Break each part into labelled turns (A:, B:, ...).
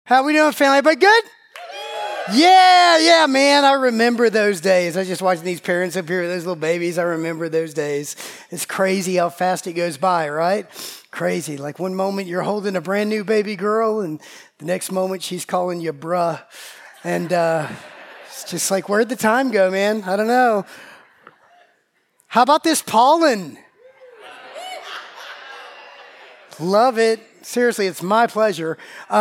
A: How we doing, family? Everybody good? Yeah, man. I remember those days. I was just watching these parents up here with those little babies. I remember those days. It's crazy how fast it goes by, right? Crazy. Like one moment you're holding a brand new baby girl, and the next moment she's calling you bruh. And it's just like, where'd the time go, man? I don't know. How about this pollen? Love it. Seriously, it's my pleasure.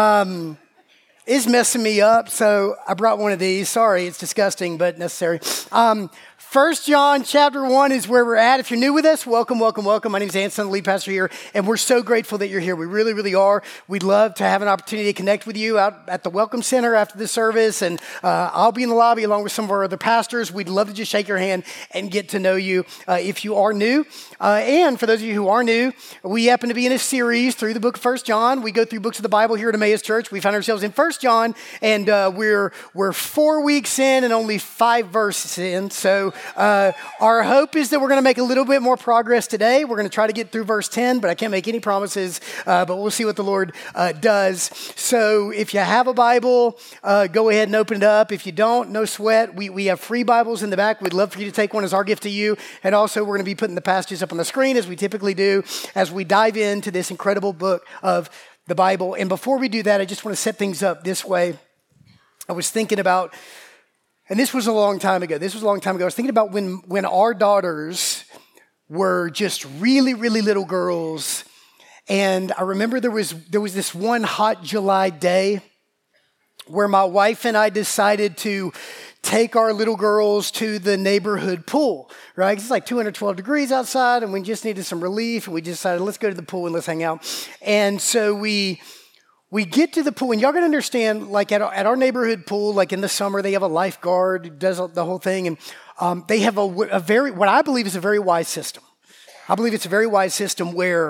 A: It's messing me up, so I brought one of these. Sorry, it's disgusting, but necessary. 1 John chapter 1 is where we're at. If you're new with us, welcome. My name is Anson, the lead pastor here, and we're so grateful that you're here. We really, really are. We'd love to have an opportunity to connect with you out at the Welcome Center after the service, and I'll be in the lobby along with some of our other pastors. We'd love to just shake your hand and get to know you if you are new. And for those of you who are new, we happen to be in a series through the book of 1 John. We go through books of the Bible here at Emmaus Church. We find ourselves in 1 John, and we're 4 weeks in and only 5 verses in. So our hope is that we're going to make a little bit more progress today. We're going to try to get through verse 10, but I can't make any promises, but we'll see what the Lord does. So if you have a Bible, go ahead and open it up. If you don't, no sweat. We have free Bibles in the back. We'd love for you to take one as our gift to you. And also, we're going to be putting the passages up on the screen as we typically do as we dive into this incredible book of the Bible. And before we do that, I just want to set things up this way. I was thinking about, and this was a long time ago. I was thinking about when our daughters were just really, really little girls. And I remember there was this one hot July day where my wife and I decided to take our little girls to the neighborhood pool, right? It's like 212 degrees outside, and we just needed some relief, and we decided, let's go to the pool and let's hang out. And so we get to the pool, and y'all gotta understand, like at our neighborhood pool, like in the summer, they have a lifeguard who does the whole thing, and they have a very, what I believe is a very wise system. I believe it's a very wise system where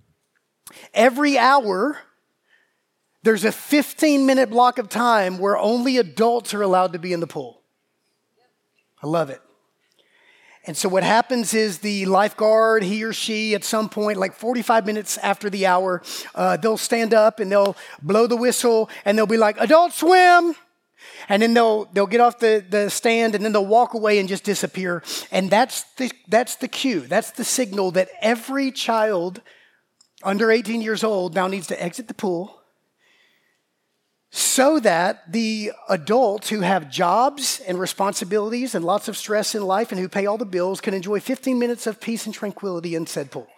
A: every hour, there's a 15-minute block of time where only adults are allowed to be in the pool. I love it. And so what happens is the lifeguard, he or she, at some point, like 45 minutes after the hour, they'll stand up and they'll blow the whistle and they'll be like, adult swim. And then they'll get off the stand and then they'll walk away and just disappear. And that's the cue. That's the signal that every child under 18 years old now needs to exit the pool, so that the adults who have jobs and responsibilities and lots of stress in life and who pay all the bills can enjoy 15 minutes of peace and tranquility in said pool.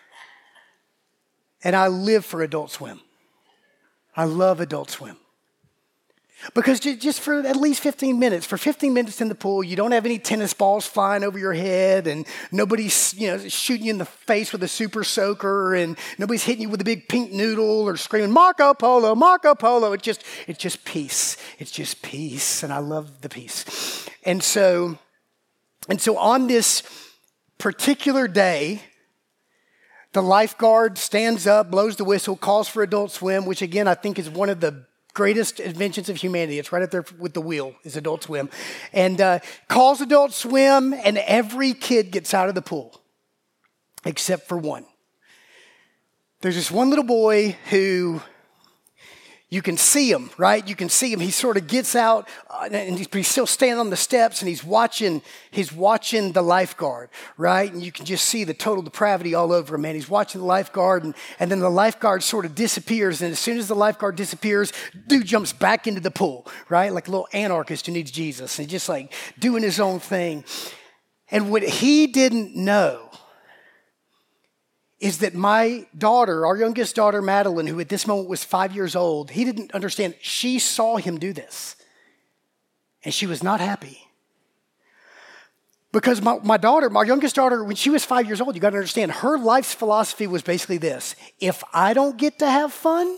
A: And I live for Adult Swim. I love Adult Swim. Because just for at least 15 minutes, for 15 minutes in the pool, you don't have any tennis balls flying over your head, and nobody's shooting you in the face with a super soaker, and nobody's hitting you with a big pink noodle or screaming, Marco Polo, Marco Polo. It's just peace. It's just peace, and I love the peace. And so on this particular day, the lifeguard stands up, blows the whistle, calls for Adult Swim, which again, I think is one of the greatest inventions of humanity. It's right up there with the wheel, is Adult Swim. And calls Adult Swim, and every kid gets out of the pool, except for one. There's this one little boy who, you can see him, right? You can see him. He sort of gets out, and he's still standing on the steps, and he's watching the lifeguard, right? And you can just see the total depravity all over him, man. He's watching the lifeguard, and then the lifeguard sort of disappears, and as soon as the lifeguard disappears, dude jumps back into the pool, right? Like a little anarchist who needs Jesus, and just like doing his own thing. And what he didn't know is that my daughter, our youngest daughter, Madeline, who at this moment was 5 years old, he didn't understand. She saw him do this, and she was not happy. Because my youngest daughter, when she was 5 years old, you got to understand, her life's philosophy was basically this: if I don't get to have fun,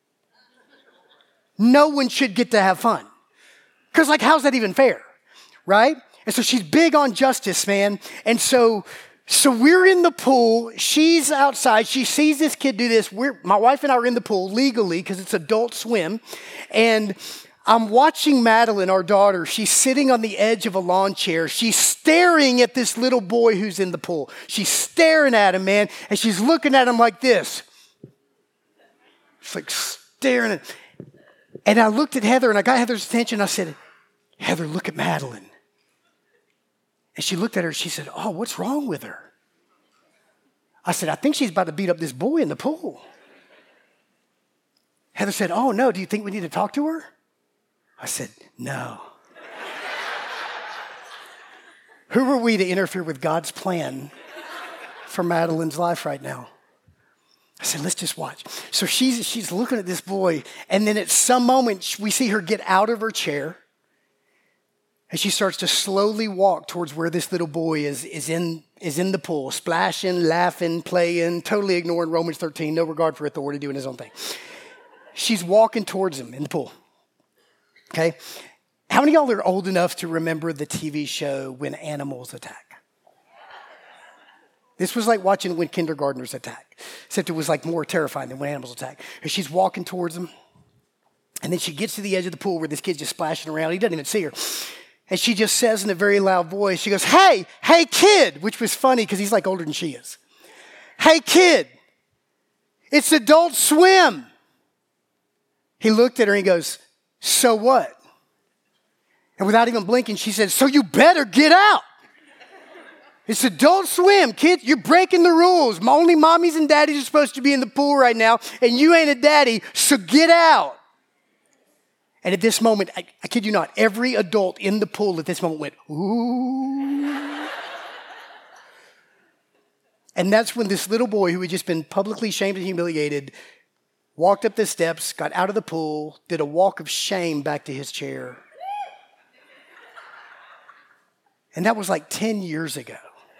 A: no one should get to have fun. Because how's that even fair, right? And so she's big on justice, man. And so we're in the pool. She's outside. She sees this kid do this. My wife and I are in the pool legally because it's Adult Swim. And I'm watching Madeline, our daughter. She's sitting on the edge of a lawn chair. She's staring at this little boy who's in the pool. She's staring at him, man. And she's looking at him like this. She's like staring at him. And I looked at Heather and I got Heather's attention. I said, Heather, look at Madeline. And she looked at her and she said, oh, what's wrong with her? I said, I think she's about to beat up this boy in the pool. Heather said, oh, no, do you think we need to talk to her? I said, no. Who are we to interfere with God's plan for Madeline's life right now? I said, let's just watch. So she's looking at this boy, and then at some moment, we see her get out of her chair, and she starts to slowly walk towards where this little boy is in the pool, splashing, laughing, playing, totally ignoring Romans 13, no regard for authority, doing his own thing. She's walking towards him in the pool, okay? How many of y'all are old enough to remember the TV show When Animals Attack? This was like watching When Kindergartners Attack, except it was like more terrifying than When Animals Attack. And she's walking towards him, and then she gets to the edge of the pool where this kid's just splashing around. He doesn't even see her. And she just says in a very loud voice, she goes, hey kid, which was funny because he's like older than she is. Hey kid, it's Adult Swim. He looked at her and he goes, so what? And without even blinking, she said, so you better get out. It's Adult Swim, kid. You're breaking the rules. Only mommies and daddies are supposed to be in the pool right now, and you ain't a daddy, so get out. And at this moment, I kid you not, every adult in the pool at this moment went, ooh. And that's when this little boy who had just been publicly shamed and humiliated walked up the steps, got out of the pool, did a walk of shame back to his chair. And that was like 10 years ago.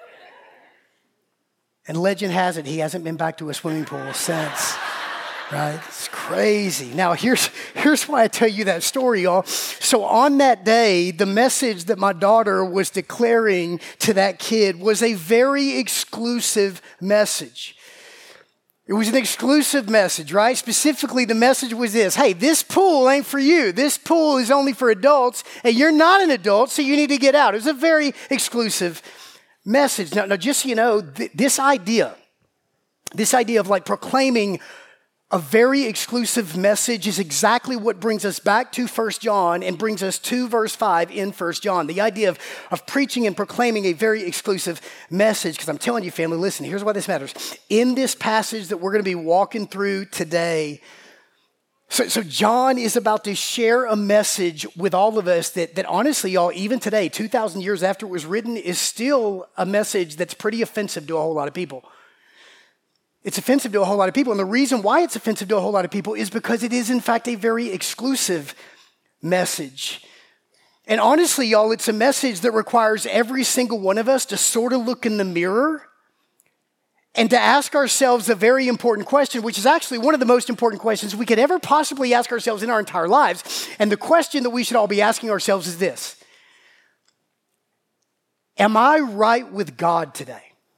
A: And legend has it, he hasn't been back to a swimming pool since. Right? It's crazy. Now, here's why I tell you that story, y'all. So on that day, the message that my daughter was declaring to that kid was a very exclusive message. It was an exclusive message, right? Specifically, the message was this: hey, this pool ain't for you. This pool is only for adults, and you're not an adult, so you need to get out. It was a very exclusive message. Now just so you know, this idea of like proclaiming a very exclusive message is exactly what brings us back to 1 John and brings us to verse 5 in 1 John. The idea of preaching and proclaiming a very exclusive message. Because I'm telling you, family, listen, here's why this matters. In this passage that we're going to be walking through today, so John is about to share a message with all of us that honestly, y'all, even today, 2,000 years after it was written, is still a message that's pretty offensive to a whole lot of people. It's offensive to a whole lot of people. And the reason why it's offensive to a whole lot of people is because it is, in fact, a very exclusive message. And honestly, y'all, it's a message that requires every single one of us to sort of look in the mirror and to ask ourselves a very important question, which is actually one of the most important questions we could ever possibly ask ourselves in our entire lives. And the question that we should all be asking ourselves is this: am I right with God today?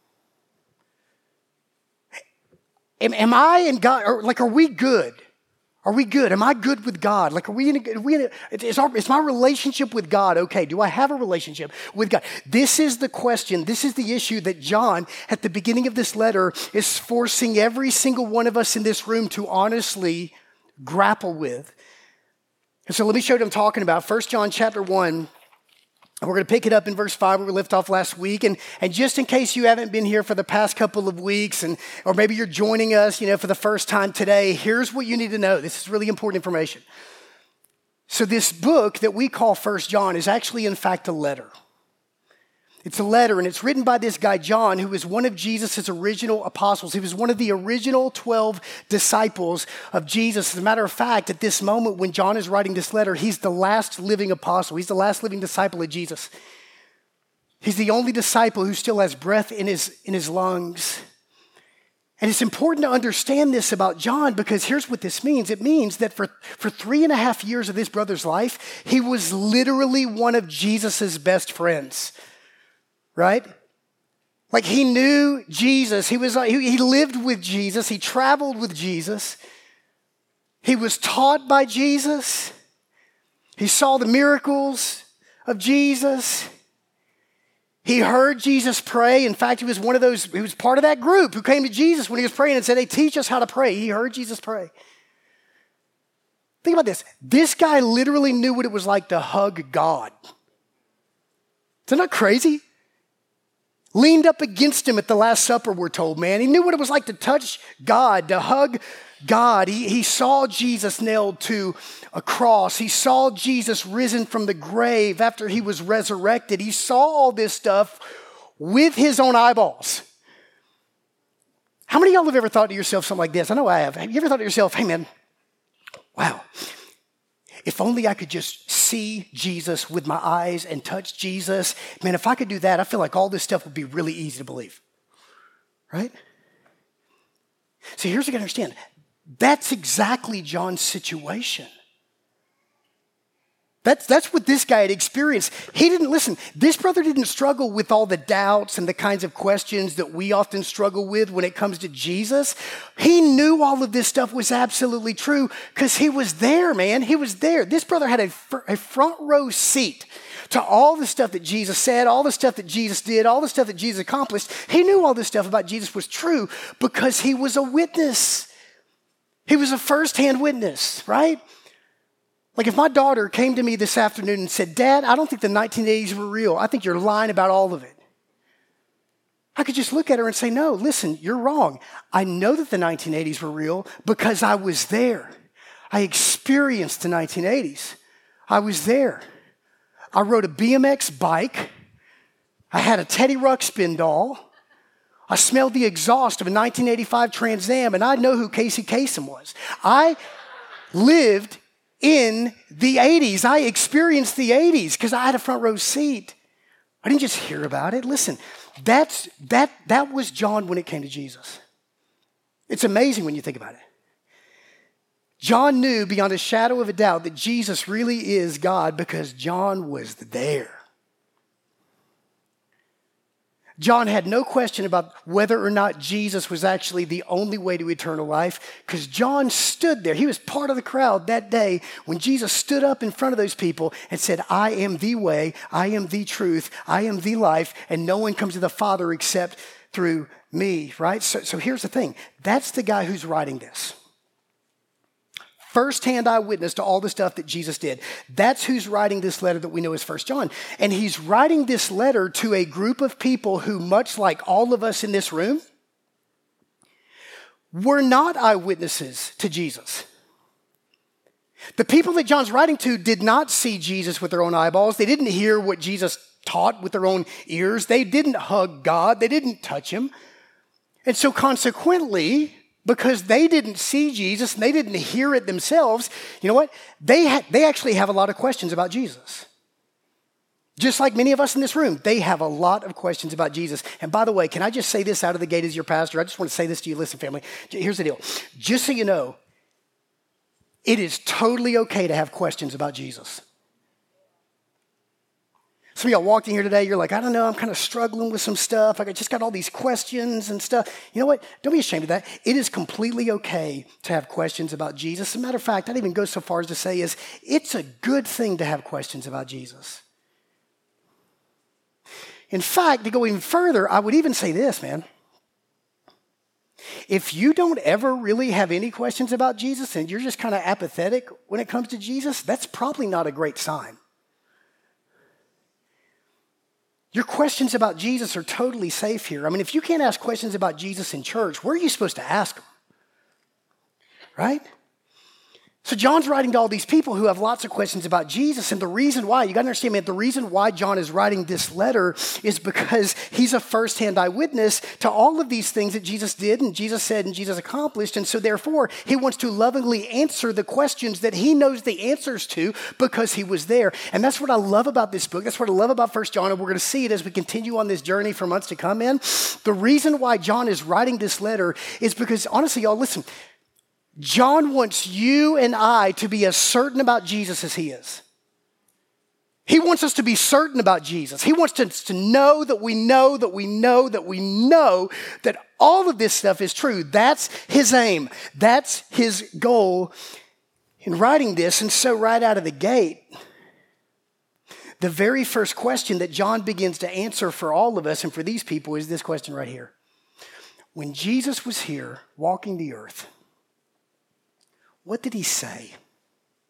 A: Am I and God, or like, are we good? Are we good? Am I good with God? Like, is my relationship with God okay? Do I have a relationship with God? This is the question. This is the issue that John, at the beginning of this letter, is forcing every single one of us in this room to honestly grapple with. And so let me show you what I'm talking about. 1 John chapter 1. We're going to pick it up in verse 5 where we left off last week. And just in case you haven't been here for the past couple of weeks, or maybe you're joining us, for the first time today, here's what you need to know. This is really important information. So this book that we call 1 John is actually, in fact, a letter. It's a letter, and it's written by this guy, John, who was one of Jesus' original apostles. He was one of the original 12 disciples of Jesus. As a matter of fact, at this moment when John is writing this letter, he's the last living apostle. He's the last living disciple of Jesus. He's the only disciple who still has breath in his lungs. And it's important to understand this about John, because here's what this means. It means that for 3.5 years of this brother's life, he was literally one of Jesus' best friends. Right? Like, he knew Jesus. He lived with Jesus. He traveled with Jesus. He was taught by Jesus. He saw the miracles of Jesus. He heard Jesus pray. In fact, he was part of that group who came to Jesus when he was praying and said, hey, teach us how to pray. He heard Jesus pray. Think about this. This guy literally knew what it was like to hug God. Isn't that crazy? Leaned up against him at the Last Supper, we're told, man. He knew what it was like to touch God, to hug God. He saw Jesus nailed to a cross. He saw Jesus risen from the grave after he was resurrected. He saw all this stuff with his own eyeballs. How many of y'all have ever thought to yourself something like this? I know I have. Have you ever thought to yourself, hey man, wow, if only I could just see Jesus with my eyes and touch Jesus. Man, if I could do that, I feel like all this stuff would be really easy to believe. Right? So here's what you got to understand. That's exactly John's situation. That's what this guy had experienced. He didn't, listen, this brother didn't struggle with all the doubts and the kinds of questions that we often struggle with when it comes to Jesus. He knew all of this stuff was absolutely true because he was there, man. He was there. This brother had a front row seat to all the stuff that Jesus said, all the stuff that Jesus did, all the stuff that Jesus accomplished. He knew all this stuff about Jesus was true because he was a witness. He was a firsthand witness, right? Like if my daughter came to me this afternoon and said, Dad, I don't think the 1980s were real. I think you're lying about all of it. I could just look at her and say, no, listen, you're wrong. I know that the 1980s were real because I was there. I experienced the 1980s. I was there. I rode a BMX bike. I had a Teddy Ruxpin doll. I smelled the exhaust of a 1985 Trans Am, and I know who Casey Kasem was. I lived in the 80s. I experienced the 80s because I had a front row seat. I didn't just hear about it. Listen, that was John when it came to Jesus. It's amazing when you think about it. John knew beyond a shadow of a doubt that Jesus really is God because John was there. John had no question about whether or not Jesus was actually the only way to eternal life because John stood there. He was part of the crowd that day when Jesus stood up in front of those people and said, I am the way, I am the truth, I am the life, and no one comes to the Father except through me, right? So here's the thing. That's the guy who's writing this. First-hand eyewitness to all the stuff that Jesus did. That's who's writing this letter that we know as 1 John. And he's writing this letter to a group of people who, much like all of us in this room, were not eyewitnesses to Jesus. The people that John's writing to did not see Jesus with their own eyeballs. They didn't hear what Jesus taught with their own ears. They didn't hug God. They didn't touch him. And so consequently, because they didn't see Jesus and they didn't hear it themselves, you know what? They actually have a lot of questions about Jesus. Just like many of us in this room, they have a lot of questions about Jesus. And by the way, can I just say this out of the gate as your pastor? I just want to say this to you. Listen, family, here's the deal. Just so you know, it is totally okay to have questions about Jesus. Some of y'all walked in here today, you're like, I don't know, I'm kind of struggling with some stuff. I just got all these questions and stuff. You know what? Don't be ashamed of that. It is completely okay to have questions about Jesus. As a matter of fact, I'd even go so far as to say it's a good thing to have questions about Jesus. In fact, to go even further, I would even say this, man. If you don't ever really have any questions about Jesus and you're just kind of apathetic when it comes to Jesus, that's probably not a great sign. Your questions about Jesus are totally safe here. I mean, if you can't ask questions about Jesus in church, where are you supposed to ask them? Right? So John's writing to all these people who have lots of questions about Jesus, and the reason why, you got to understand, man, the reason why John is writing this letter is because he's a first-hand eyewitness to all of these things that Jesus did and Jesus said and Jesus accomplished, and so therefore he wants to lovingly answer the questions that he knows the answers to because he was there. And that's what I love about this book. That's what I love about 1 John, and we're going to see it as we continue on this journey for months to come, man. The reason why John is writing this letter is because, honestly, y'all, listen, John wants you and I to be as certain about Jesus as he is. He wants us to be certain about Jesus. He wants us to know that we know that we know that we know that all of this stuff is true. That's his aim. That's his goal in writing this. And so right out of the gate, the very first question that John begins to answer for all of us and for these people is this question right here. When Jesus was here walking the earth, what did he say?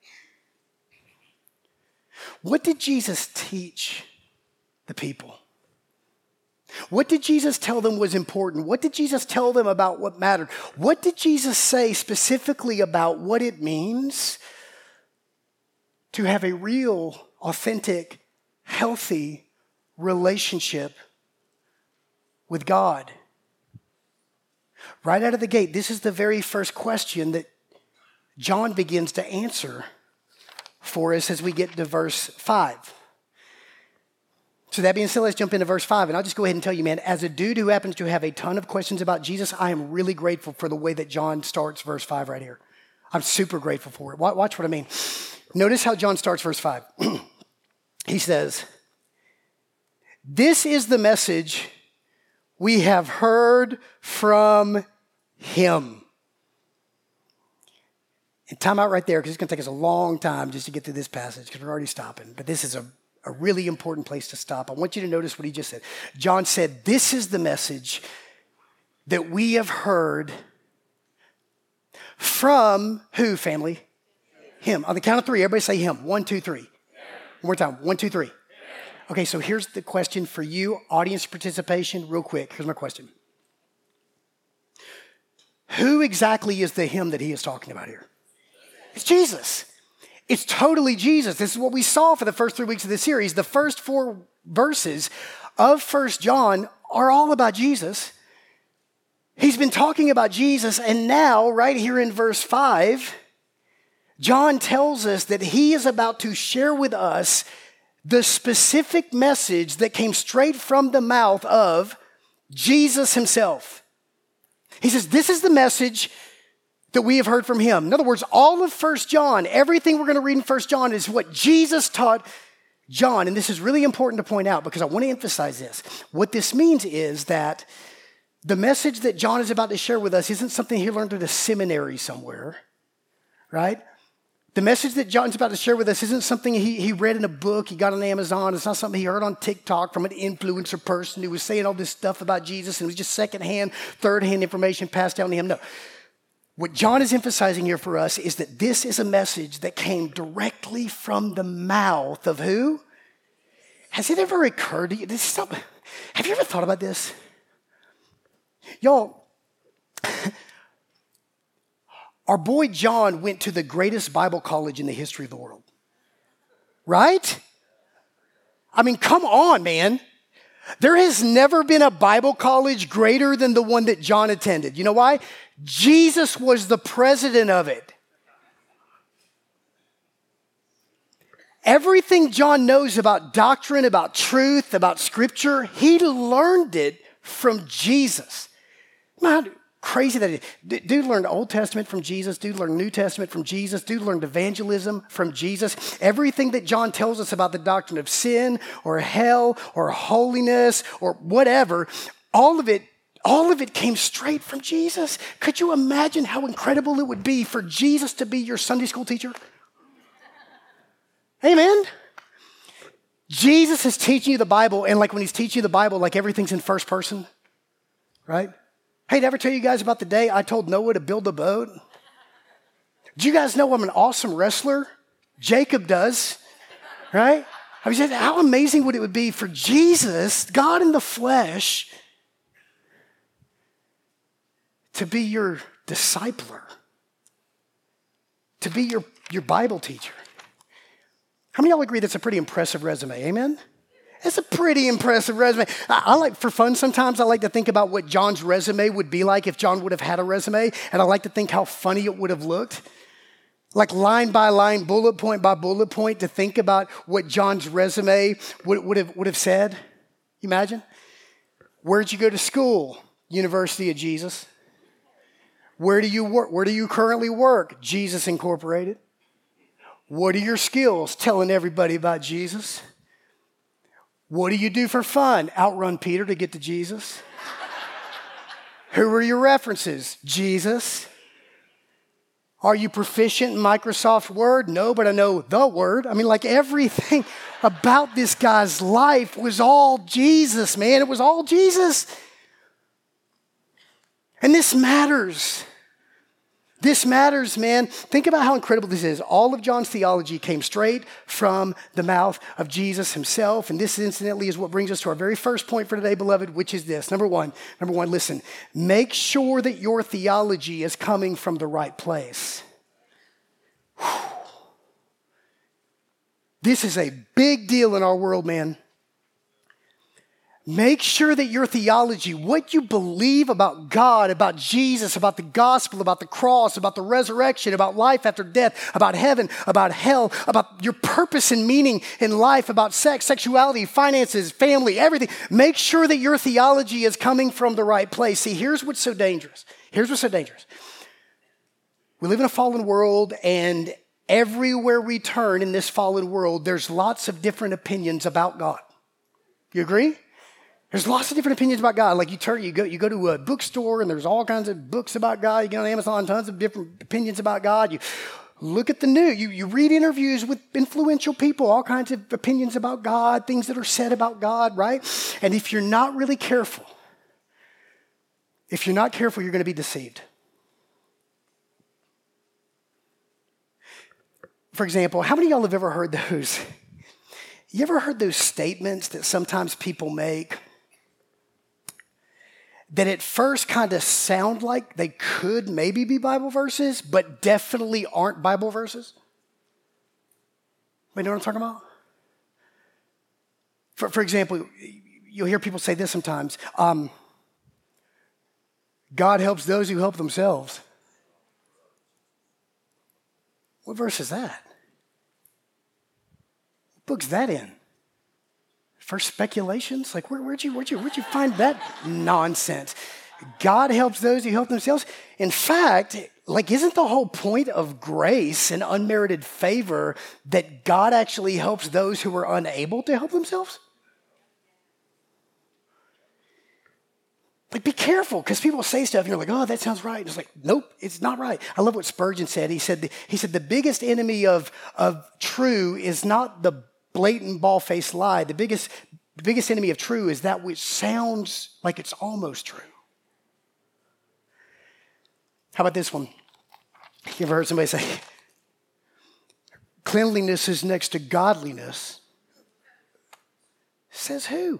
A: What did Jesus teach the people? What did Jesus tell them was important? What did Jesus tell them about what mattered? What did Jesus say specifically about what it means to have a real, authentic, healthy relationship with God? Right out of the gate, this is the very first question that John begins to answer for us as we get to verse 5. So that being said, let's jump into verse 5. And I'll just go ahead and tell you, man, as a dude who happens to have a ton of questions about Jesus, I am really grateful for the way that John starts verse 5 right here. I'm super grateful for it. Watch what I mean. Notice how John starts verse 5. He says, "This is the message we have heard from him." And time out right there, because it's going to take us a long time just to get through this passage, because we're already stopping. But this is a really important place to stop. I want you to notice what he just said. John said, "This is the message that we have heard from" who, family? Him. On the count of three, everybody say him. 1, 2, 3. One more time. 1, 2, 3. Okay, so here's the question for you, audience participation, real quick. Here's my question. Who exactly is the him that he is talking about here? It's Jesus. It's totally Jesus. This is what we saw for the first 3 weeks of the series. The first 4 verses of 1 John are all about Jesus. He's been talking about Jesus, and now, right here in verse 5, John tells us that he is about to share with us the specific message that came straight from the mouth of Jesus himself. He says, this is the message that we have heard from him. In other words, all of 1 John, everything we're going to read in 1 John is what Jesus taught John. And this is really important to point out because I want to emphasize this. What this means is that the message that John is about to share with us isn't something he learned at a seminary somewhere, right? The message that John's about to share with us isn't something he read in a book, he got on Amazon. It's not something he heard on TikTok from an influencer person who was saying all this stuff about Jesus and it was just secondhand, third-hand information passed down to him. No. What John is emphasizing here for us is that this is a message that came directly from the mouth of who? Has it ever occurred to you? Have you ever thought about this? Y'all, our boy John went to the greatest Bible college in the history of the world. Right? I mean, come on, man. There has never been a Bible college greater than the one that John attended. You know why? Jesus was the president of it. Everything John knows about doctrine, about truth, about scripture, he learned it from Jesus. How crazy that is. Dude learned Old Testament from Jesus. Dude learned New Testament from Jesus. Dude learned evangelism from Jesus. Everything that John tells us about the doctrine of sin or hell or holiness or whatever, all of it came straight from Jesus. Could you imagine how incredible it would be for Jesus to be your Sunday school teacher? Amen. Jesus is teaching you the Bible, and like when he's teaching you the Bible, like everything's in first person, right? Hey, did I ever tell you guys about the day I told Noah to build a boat? Do you guys know I'm an awesome wrestler? Jacob does, right? I mean, how amazing would it be for Jesus, God in the flesh, to be your discipler, to be your Bible teacher? How many of y'all agree that's a pretty impressive resume? Amen? It's a pretty impressive resume. I like, for fun sometimes, I like to think about what John's resume would be like if John would have had a resume, and I like to think how funny it would have looked. Like line by line, bullet point by bullet point, to think about what John's resume would have said. You imagine? Where'd you go to school? University of Jesus. Where do you work? Where do you currently work? Jesus Incorporated. What are your skills? Telling everybody about Jesus. What do you do for fun? Outrun Peter to get to Jesus. Who are your references? Jesus. Are you proficient in Microsoft Word? No, but I know the Word. I mean, like everything about this guy's life was all Jesus, man. It was all Jesus. And this matters. This matters, man. Think about how incredible this is. All of John's theology came straight from the mouth of Jesus himself. And this, incidentally, is what brings us to our very first point for today, beloved, which is this. Number one, listen. Make sure that your theology is coming from the right place. Whew. This is a big deal in our world, man. Make sure that your theology, what you believe about God, about Jesus, about the gospel, about the cross, about the resurrection, about life after death, about heaven, about hell, about your purpose and meaning in life, about sex, sexuality, finances, family, everything. Make sure that your theology is coming from the right place. See, here's what's so dangerous. We live in a fallen world, and everywhere we turn in this fallen world, there's lots of different opinions about God. You agree? There's lots of different opinions about God. Like you go to a bookstore and there's all kinds of books about God. You get on Amazon, tons of different opinions about God. You look at the news. You read interviews with influential people, all kinds of opinions about God, things that are said about God, right? And if you're not really careful, you're going to be deceived. For example, how many of y'all have ever heard those? You ever heard those statements that sometimes people make that at first kind of sound like they could maybe be Bible verses, but definitely aren't Bible verses? You know what I'm talking about? For example, you'll hear people say this sometimes. God helps those who help themselves. What verse is that? What book's that in? First Speculations? Like, where'd you find that nonsense? God helps those who help themselves. In fact, like, isn't the whole point of grace and unmerited favor that God actually helps those who are unable to help themselves? Like, be careful, because people say stuff and you're like, oh, that sounds right. And it's like, nope, it's not right. I love what Spurgeon said. He said the biggest enemy of true is not the blatant bald-faced lie. The biggest enemy of true is that which sounds like it's almost true. How about this one? You ever heard somebody say, cleanliness is next to godliness? Says who?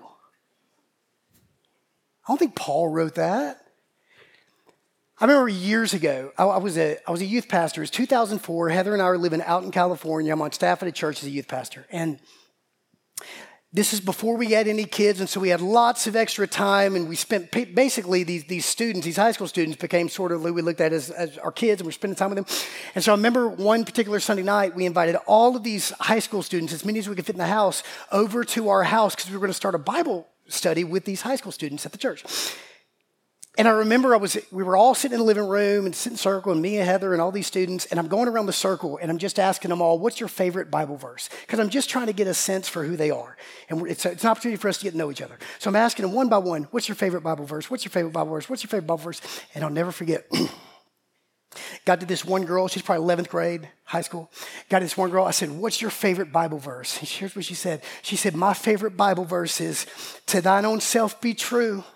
A: I don't think Paul wrote that. I remember years ago, I was a youth pastor. It was 2004. Heather and I were living out in California. I'm on staff at a church as a youth pastor. And this is before we had any kids, and so we had lots of extra time, and we spent, basically these students, these high school students became sort of, we looked at as our kids, and we're spending time with them. And so I remember one particular Sunday night, we invited all of these high school students, as many as we could fit in the house, over to our house because we were going to start a Bible study with these high school students at the church. And I remember we were all sitting in the living room and sitting in a circle, and me and Heather and all these students, and I'm going around the circle, and I'm just asking them all, what's your favorite Bible verse? Because I'm just trying to get a sense for who they are. And it's an opportunity for us to get to know each other. So I'm asking them one by one, what's your favorite Bible verse? What's your favorite Bible verse? What's your favorite Bible verse? And I'll never forget. Got to this one girl, she's probably 11th grade, high school. Got to this one girl, I said, what's your favorite Bible verse? And here's what she said. She said, my favorite Bible verse is, to thine own self be true.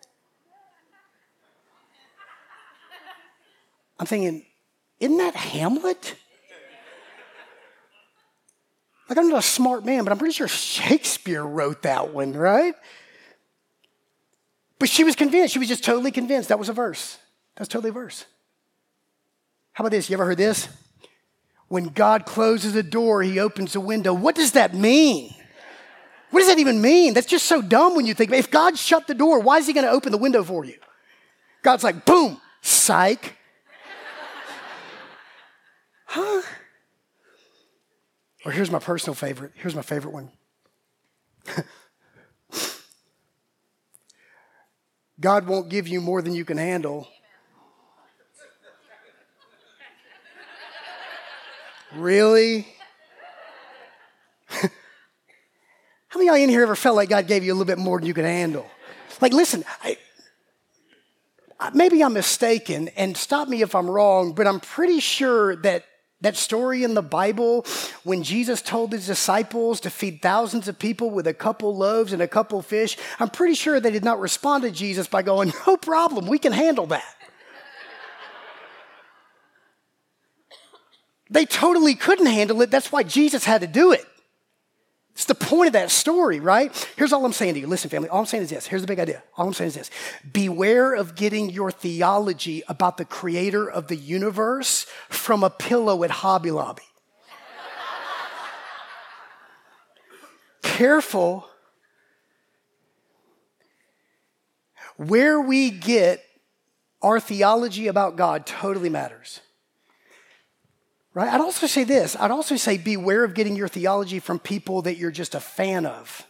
A: I'm thinking, isn't that Hamlet? Like, I'm not a smart man, but I'm pretty sure Shakespeare wrote that one, right? But she was convinced. She was just totally convinced that was a verse. That's totally a verse. How about this? You ever heard this? When God closes a door, he opens a window. What does that mean? What does that even mean? That's just so dumb when you think, if God shut the door, why is he going to open the window for you? God's like, boom, psych. Huh? Or here's my personal favorite. Here's my favorite one. God won't give you more than you can handle. Really? How many of y'all in here ever felt like God gave you a little bit more than you could handle? Like, listen, maybe I'm mistaken, and stop me if I'm wrong, but I'm pretty sure that story in the Bible when Jesus told his disciples to feed thousands of people with a couple loaves and a couple fish, I'm pretty sure they did not respond to Jesus by going, no problem, we can handle that. They totally couldn't handle it. That's why Jesus had to do it. It's the point of that story, right? Here's all I'm saying to you. Listen, family, all I'm saying is this. Here's the big idea. All I'm saying is this. Beware of getting your theology about the creator of the universe from a pillow at Hobby Lobby. Careful. Where we get our theology about God totally matters. Right? I'd also say this. I'd also say beware of getting your theology from people that you're just a fan of.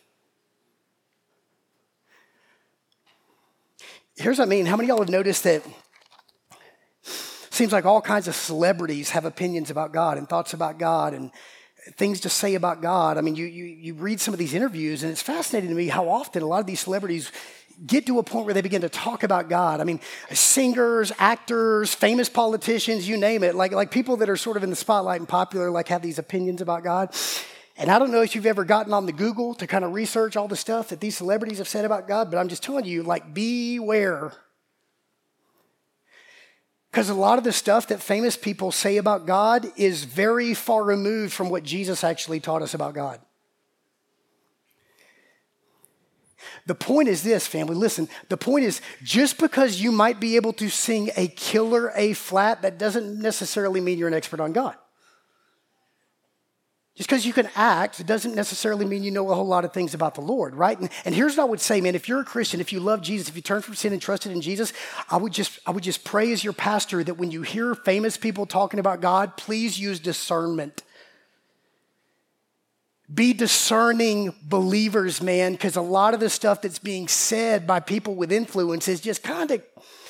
A: Here's what I mean. How many of y'all have noticed that seems like all kinds of celebrities have opinions about God and thoughts about God and things to say about God? I mean, you read some of these interviews, and it's fascinating to me how often a lot of these celebrities get to a point where they begin to talk about God. I mean, singers, actors, famous politicians, you name it, like people that are sort of in the spotlight and popular, like have these opinions about God. And I don't know if you've ever gotten on the Google to kind of research all the stuff that these celebrities have said about God, but I'm just telling you, like, beware. Because a lot of the stuff that famous people say about God is very far removed from what Jesus actually taught us about God. The point is this, family. Listen, the point is just because you might be able to sing a killer A flat, that doesn't necessarily mean you're an expert on God. Just because you can act, it doesn't necessarily mean you know a whole lot of things about the Lord, right? And here's what I would say, man. If you're a Christian, if you love Jesus, if you turn from sin and trusted in Jesus, I would just pray as your pastor that when you hear famous people talking about God, please use discernment. Be discerning believers, man, because a lot of the stuff that's being said by people with influence is just kind of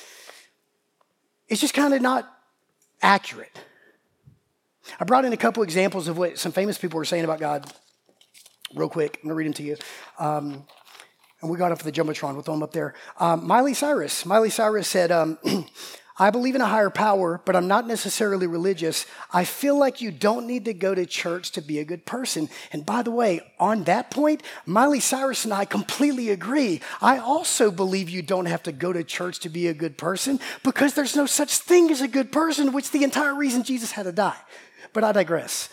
A: not accurate. I brought in a couple examples of what some famous people were saying about God real quick. I'm going to read them to you. And we got up for the Jumbotron. We'll throw them up there. Miley Cyrus said, I believe in a higher power, but I'm not necessarily religious. I feel like you don't need to go to church to be a good person. And by the way, on that point, Miley Cyrus and I completely agree. I also believe you don't have to go to church to be a good person because there's no such thing as a good person, which is the entire reason Jesus had to die. But I digress.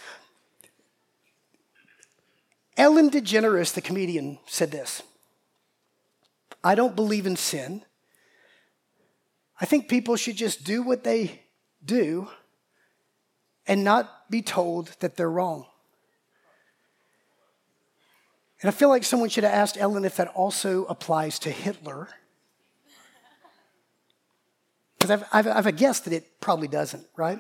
A: Ellen DeGeneres, the comedian, said this. I don't believe in sin. I think people should just do what they do and not be told that they're wrong. And I feel like someone should have asked Ellen if that also applies to Hitler. Because I've a guess that it probably doesn't, right?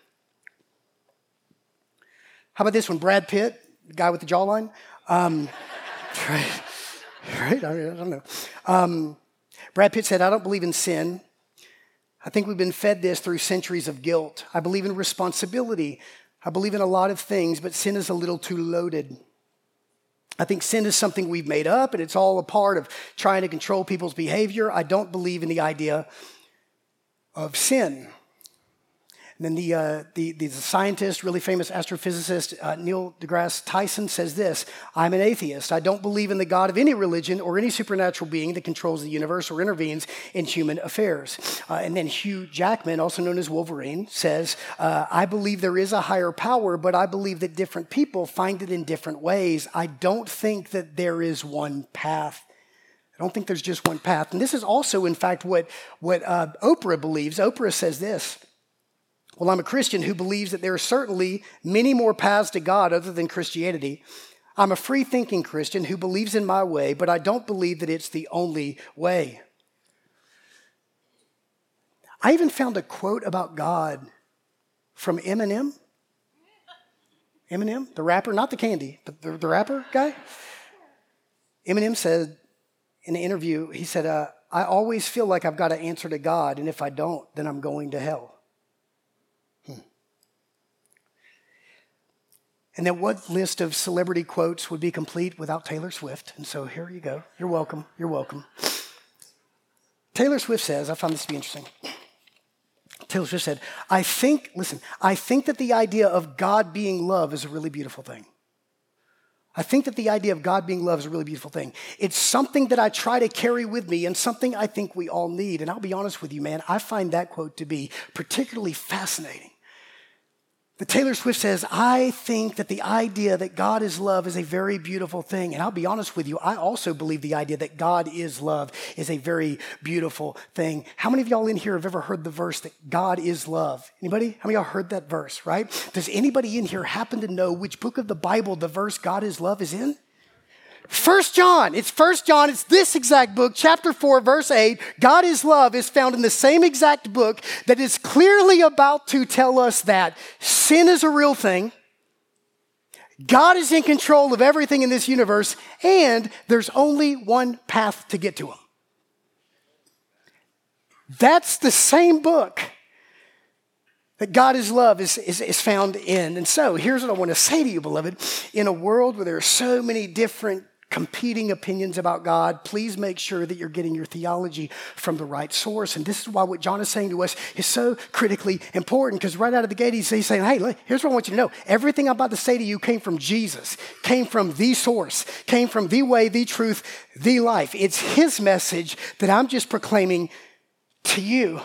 A: How about this one? Brad Pitt, the guy with the jawline. Right? I don't know. Brad Pitt said, I don't believe in sin. I think we've been fed this through centuries of guilt. I believe in responsibility. I believe in a lot of things, but sin is a little too loaded. I think sin is something we've made up, and it's all a part of trying to control people's behavior. I don't believe in the idea of sin. And then the scientist, really famous astrophysicist, Neil deGrasse Tyson says this, I'm an atheist. I don't believe in the God of any religion or any supernatural being that controls the universe or intervenes in human affairs. And then Hugh Jackman, also known as Wolverine, says, I believe there is a higher power, but I believe that different people find it in different ways. I don't think that there is one path. I don't think there's just one path. And this is also, in fact, what Oprah believes. Oprah says this. Well, I'm a Christian who believes that there are certainly many more paths to God other than Christianity. I'm a free-thinking Christian who believes in my way, but I don't believe that it's the only way. I even found a quote about God from Eminem. Eminem, the rapper, not the candy, but the rapper guy. Eminem said in an interview, he said, I always feel like I've got to answer to God, and if I don't, then I'm going to hell. And then what list of celebrity quotes would be complete without Taylor Swift? And so here you go. You're welcome. You're welcome. Taylor Swift says, I found this to be interesting. Taylor Swift said, I think that the idea of God being love is a really beautiful thing. I think that the idea of God being love is a really beautiful thing. It's something that I try to carry with me and something I think we all need. And I'll be honest with you, man, I find that quote to be particularly fascinating. The Taylor Swift says, I think that the idea that God is love is a very beautiful thing. And I'll be honest with you, I also believe the idea that God is love is a very beautiful thing. How many of y'all in here have ever heard the verse that God is love? Anybody? How many of y'all heard that verse, right? Does anybody in here happen to know which book of the Bible the verse God is love is in? 1 John. It's 1 John. It's this exact book, chapter 4, verse 8. God is love is found in the same exact book that is clearly about to tell us that sin is a real thing. God is in control of everything in this universe, and there's only one path to get to him. That's the same book that God is love is found in. And so here's what I want to say to you, beloved. In a world where there are so many different competing opinions about God, please make sure that you're getting your theology from the right source. And this is why what John is saying to us is so critically important, because right out of the gate, he's saying, hey, look, here's what I want you to know. Everything I'm about to say to you came from Jesus, came from the source, came from the way, the truth, the life. It's his message that I'm just proclaiming to you.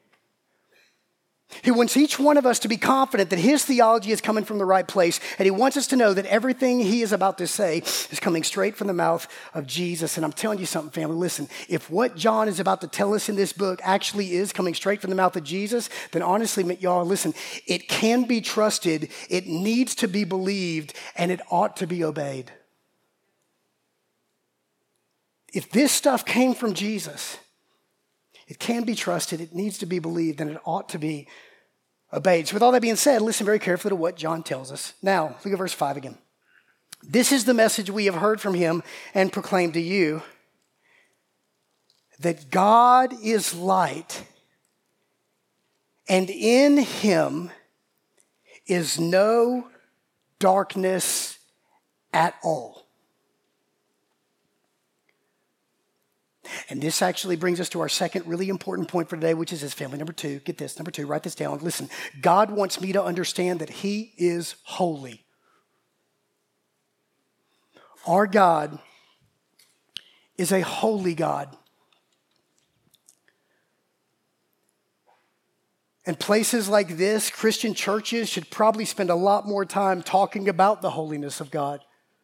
A: He wants each one of us to be confident that his theology is coming from the right place, and he wants us to know that everything he is about to say is coming straight from the mouth of Jesus. And I'm telling you something, family, listen, if what John is about to tell us in this book actually is coming straight from the mouth of Jesus, then honestly, y'all, listen, it can be trusted, it needs to be believed, and it ought to be obeyed. If this stuff came from Jesus, it can be trusted, it needs to be believed, and it ought to be obeyed. So with all that being said, listen very carefully to what John tells us. Now, look at verse 5 again. This is the message we have heard from him and proclaimed to you, that God is light, and in him is no darkness at all. And this actually brings us to our second really important point for today, which is this, family. Number 2, get this. Number 2, write this down. Listen, God wants me to understand that he is holy. Our God is a holy God. And places like this, Christian churches should probably spend a lot more time talking about the holiness of God.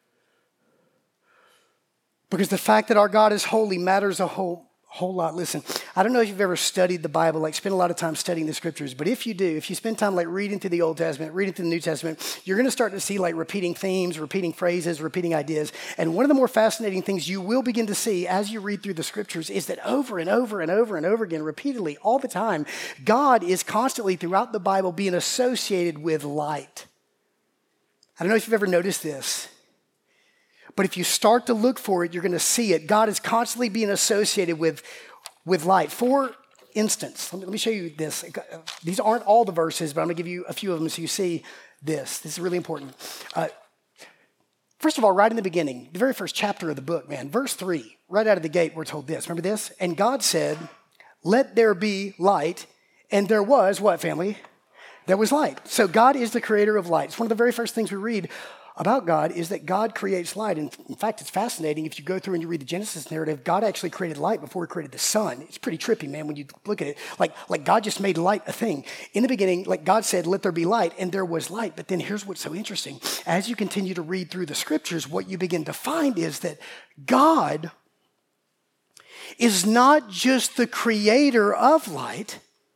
A: Because the fact that our God is holy matters a whole lot. Listen, I don't know if you've ever studied the Bible, like spend a lot of time studying the scriptures, but if you do, if you spend time like reading through the Old Testament, reading through the New Testament, you're going to start to see like repeating themes, repeating phrases, repeating ideas. And one of the more fascinating things you will begin to see as you read through the scriptures is that over and over and over and over again, repeatedly, all the time, God is constantly throughout the Bible being associated with light. I don't know if you've ever noticed this, but if you start to look for it, you're going to see it. God is constantly being associated with light. For instance, let me show you this. These aren't all the verses, but I'm going to give you a few of them so you see this. This is really important. First of all, right in the beginning, the very first chapter of the book, man, verse 3, right out of the gate, we're told this. Remember this? And God said, let there be light. And there was what, family? There was light. So God is the creator of light. It's one of the very first things we read about God is that God creates light. And in fact, it's fascinating. If you go through and you read the Genesis narrative, God actually created light before he created the sun. It's pretty trippy, man, when you look at it. Like God just made light a thing. In the beginning, like God said, let there be light, and there was light. But then here's what's so interesting. As you continue to read through the scriptures, what you begin to find is that God is not just the creator of light,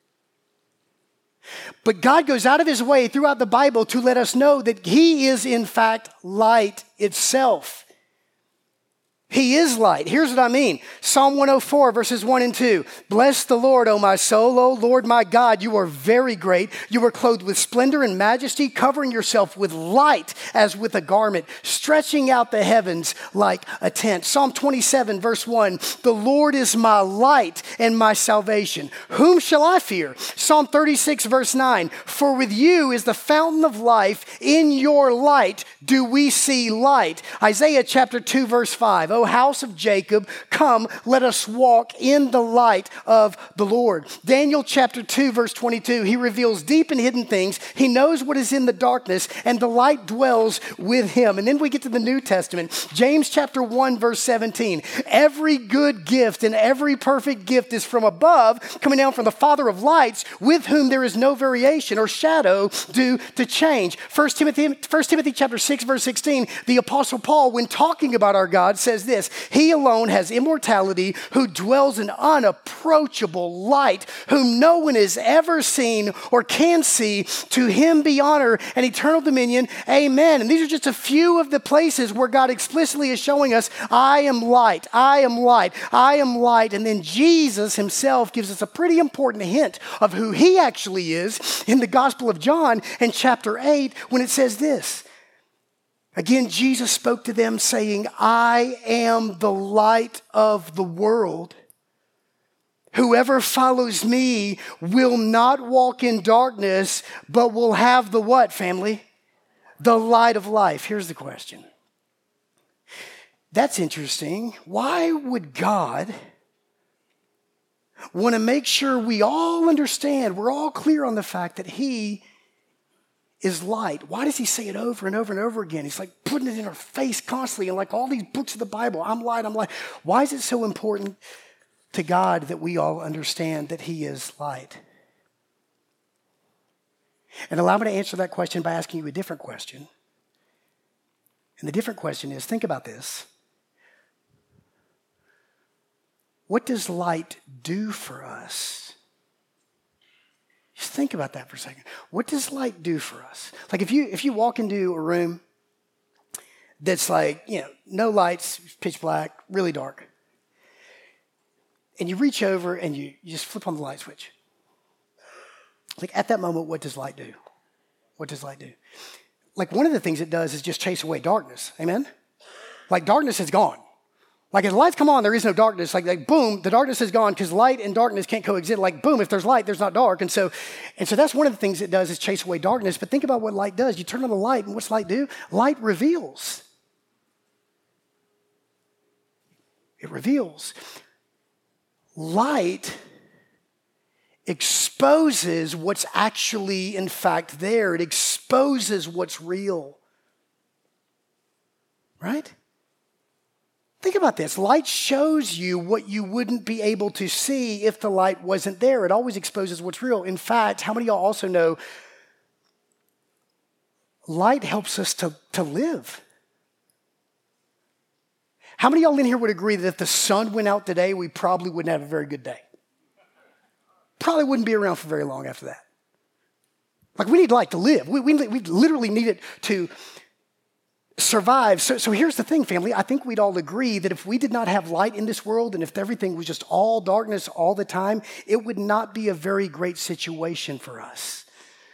A: but God goes out of his way throughout the Bible to let us know that he is, in fact, light itself. He is light. Here's what I mean. Psalm 104, verses 1 and 2. Bless the Lord, O my soul. O Lord, my God, you are very great. You are clothed with splendor and majesty, covering yourself with light as with a garment, stretching out the heavens like a tent. Psalm 27, verse 1. The Lord is my light and my salvation. Whom shall I fear? Psalm 36, verse 9. For with you is the fountain of life. In your light do we see light. Isaiah chapter 2, verse 5. Oh, O house of Jacob, come, let us walk in the light of the Lord. Daniel chapter 2, verse 22, he reveals deep and hidden things. He knows what is in the darkness, and the light dwells with him. And then we get to the New Testament. James chapter 1, verse 17. Every good gift and every perfect gift is from above, coming down from the Father of lights, with whom there is no variation or shadow due to change. 1 Timothy chapter 6, verse 16, the Apostle Paul, when talking about our God, says this: He alone has immortality, who dwells in unapproachable light, whom no one has ever seen or can see. To him be honor and eternal dominion. Amen. And these are just a few of the places where God explicitly is showing us, I am light, I am light, I am light. And then Jesus himself gives us a pretty important hint of who he actually is in the Gospel of John in chapter 8 when it says this. Again, Jesus spoke to them saying, I am the light of the world. Whoever follows me will not walk in darkness, but will have the what, family? The light of life. Here's the question. That's interesting. Why would God want to make sure we all understand, we're all clear on the fact that he is light? Why does he say it over and over and over again? He's like putting it in our face constantly, and like all these books of the Bible, I'm light, I'm light. Why is it so important to God that we all understand that he is light? And allow me to answer that question by asking you a different question. And the different question is, think about this. What does light do for us? Just think about that for a second. What does light do for us? Like if you walk into a room that's like, no lights, pitch black, really dark, and you reach over and you just flip on the light switch. Like at that moment, what does light do? What does light do? Like one of the things it does is just chase away darkness. Amen? Like darkness is gone. Like if the lights come on, there is no darkness. Like boom, the darkness is gone because light and darkness can't coexist. Like boom, if there's light, there's not dark. And so that's one of the things it does is chase away darkness. But think about what light does. You turn on the light, and what's light do? Light reveals. It reveals. Light exposes what's actually, in fact, there. It exposes what's real. Right? Think about this. Light shows you what you wouldn't be able to see if the light wasn't there. It always exposes what's real. In fact, how many of y'all also know light helps us to live? How many of y'all in here would agree that if the sun went out today, we probably wouldn't have a very good day? Probably wouldn't be around for very long after that. Like we need light to live. We literally need it to survive. So here's the thing, family. I think we'd all agree that if we did not have light in this world and if everything was just all darkness all the time, it would not be a very great situation for us.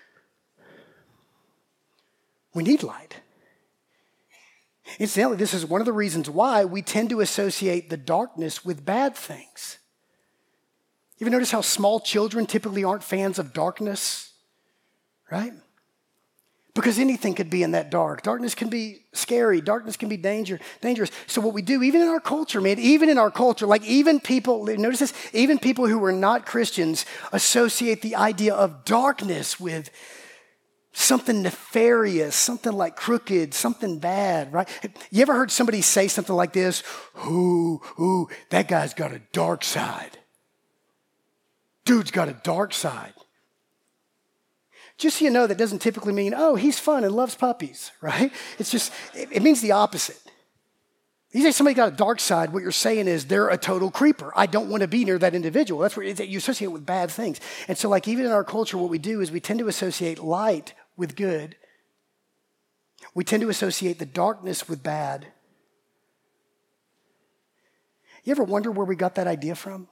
A: We need light. Incidentally, this is one of the reasons why we tend to associate the darkness with bad things. You ever notice how small children typically aren't fans of darkness, right? Because anything could be in that dark. Darkness can be scary. Darkness can be dangerous. So what we do, even in our culture, like even people, notice this, even people who are not Christians associate the idea of darkness with something nefarious, something like crooked, something bad, right? You ever heard somebody say something like this? Ooh, that guy's got a dark side. Dude's got a dark side. Just so you know, that doesn't typically mean, oh, he's fun and loves puppies, right? It means the opposite. You say somebody got a dark side, what you're saying is they're a total creeper. I don't want to be near that individual. That's where you associate with bad things. And so like even in our culture, what we do is we tend to associate light with good. We tend to associate the darkness with bad. You ever wonder where we got that idea from?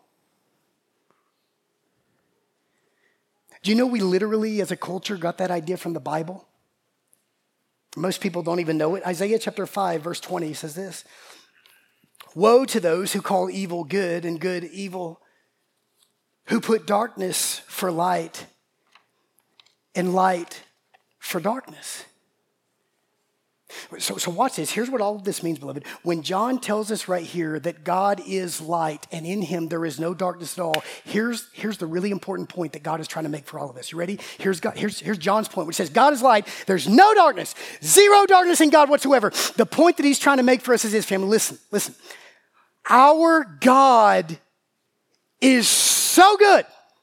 A: Do you know we literally, as a culture, got that idea from the Bible? Most people don't even know it. Isaiah chapter 5, verse 20 says this: Woe to those who call evil good and good evil, who put darkness for light and light for darkness. So watch this. Here's what all of this means, beloved. When John tells us right here that God is light and in him there is no darkness at all, here's the really important point that God is trying to make for all of us. You ready? Here's John's point, which says God is light. There's no darkness, zero darkness in God whatsoever. The point that he's trying to make for us is this, family. Listen. Our God is so good.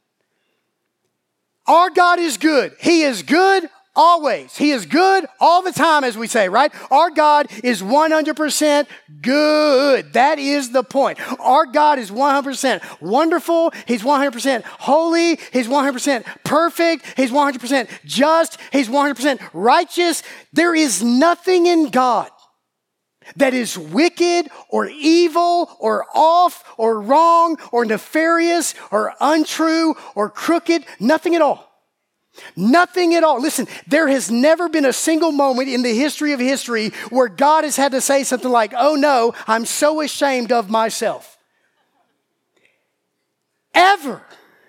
A: Our God is good. He is good always. He is good all the time, as we say, right? Our God is 100% good. That is the point. Our God is 100% wonderful. He's 100% holy. He's 100% perfect. He's 100% just. He's 100% righteous. There is nothing in God that is wicked or evil or off or wrong or nefarious or untrue or crooked. Nothing at all. Nothing at all. Listen, there has never been a single moment in the history of history where God has had to say something like, oh no, I'm so ashamed of myself. Ever.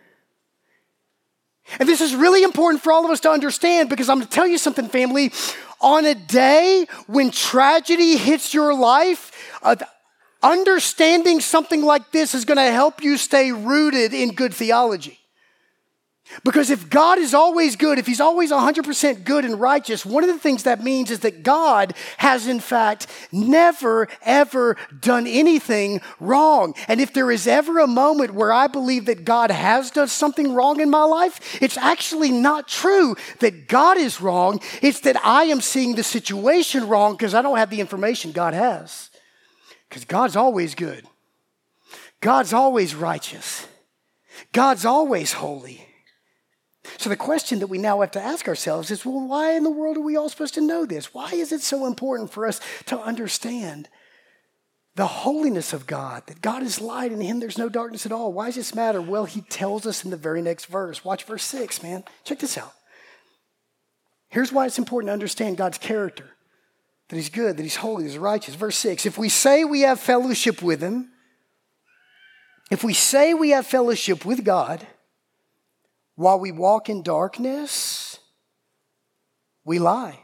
A: And this is really important for all of us to understand, because I'm going to tell you something, family. On a day when tragedy hits your life, understanding something like this is going to help you stay rooted in good theology. Because if God is always good, if he's always 100% good and righteous, one of the things that means is that God has in fact never, ever done anything wrong. And if there is ever a moment where I believe that God has done something wrong in my life, it's actually not true that God is wrong. It's that I am seeing the situation wrong because I don't have the information God has. Because God's always good. God's always righteous. God's always holy. So the question that we now have to ask ourselves is, well, why in the world are we all supposed to know this? Why is it so important for us to understand the holiness of God, that God is light and in him there's no darkness at all? Why does this matter? Well, he tells us in the very next verse. Watch verse 6, man. Check this out. Here's why it's important to understand God's character, that he's good, that he's holy, that he's righteous. Verse 6, if we say we have fellowship with him, if we say we have fellowship with God, while we walk in darkness, we lie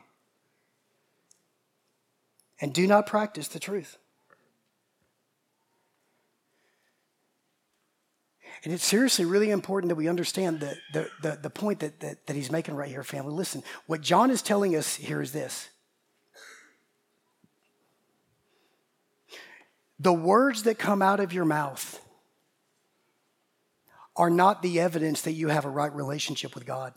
A: and do not practice the truth. And it's seriously really important that we understand the point that he's making right here, family. Listen, what John is telling us here is this. The words that come out of your mouth are not the evidence that you have a right relationship with God.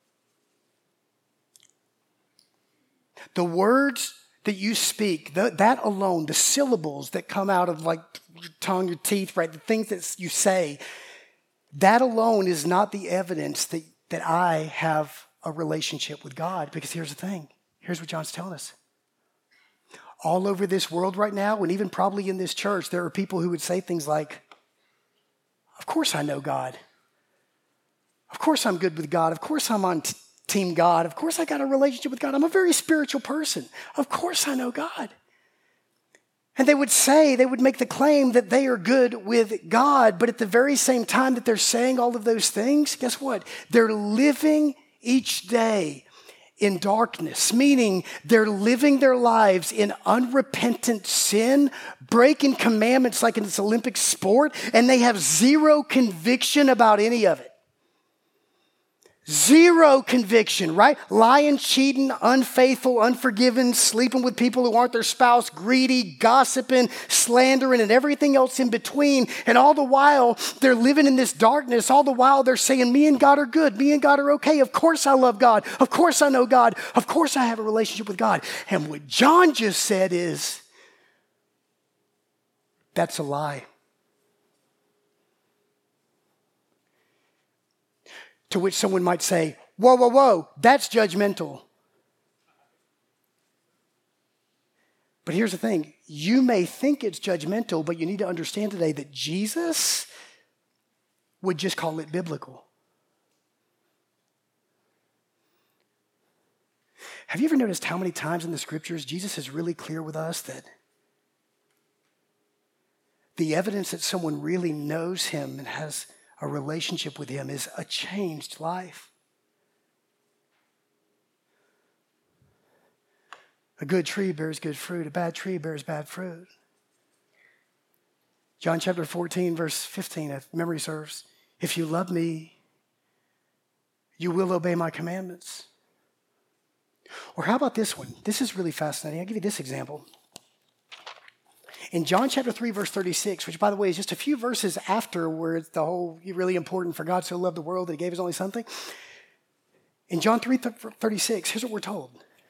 A: The words that you speak, that alone, the syllables that come out of like your tongue, your teeth, right, the things that you say, that alone is not the evidence that I have a relationship with God. Because here's the thing. Here's what John's telling us. All over this world right now, and even probably in this church, there are people who would say things like, of course I know God. Of course I'm good with God. Of course I'm on team God. Of course I got a relationship with God. I'm a very spiritual person. Of course I know God. And they would make the claim that they are good with God, but at the very same time that they're saying all of those things, guess what? They're living each day in darkness, meaning they're living their lives in unrepentant sin, breaking commandments like in this Olympic sport, and they have zero conviction about any of it. Zero conviction, right? Lying, cheating, unfaithful, unforgiving, sleeping with people who aren't their spouse, greedy, gossiping, slandering, and everything else in between. And all the while, they're living in this darkness. All the while, they're saying, me and God are good. Me and God are okay. Of course I love God. Of course I know God. Of course I have a relationship with God. And what John just said is, that's a lie. To which someone might say, whoa, that's judgmental. But here's the thing. You may think it's judgmental, but you need to understand today that Jesus would just call it biblical. Have you ever noticed how many times in the scriptures Jesus is really clear with us that the evidence that someone really knows him and has a relationship with him is a changed life? A good tree bears good fruit. A bad tree bears bad fruit. John chapter 14, verse 15, if memory serves. If you love me, you will obey my commandments. Or how about this one? This is really fascinating. I'll give you this example. In John chapter 3, verse 36, which, by the way, is just a few verses after where it's the whole really important for God so loved the world that he gave his only son thing. In John 3:36, here's what we're told.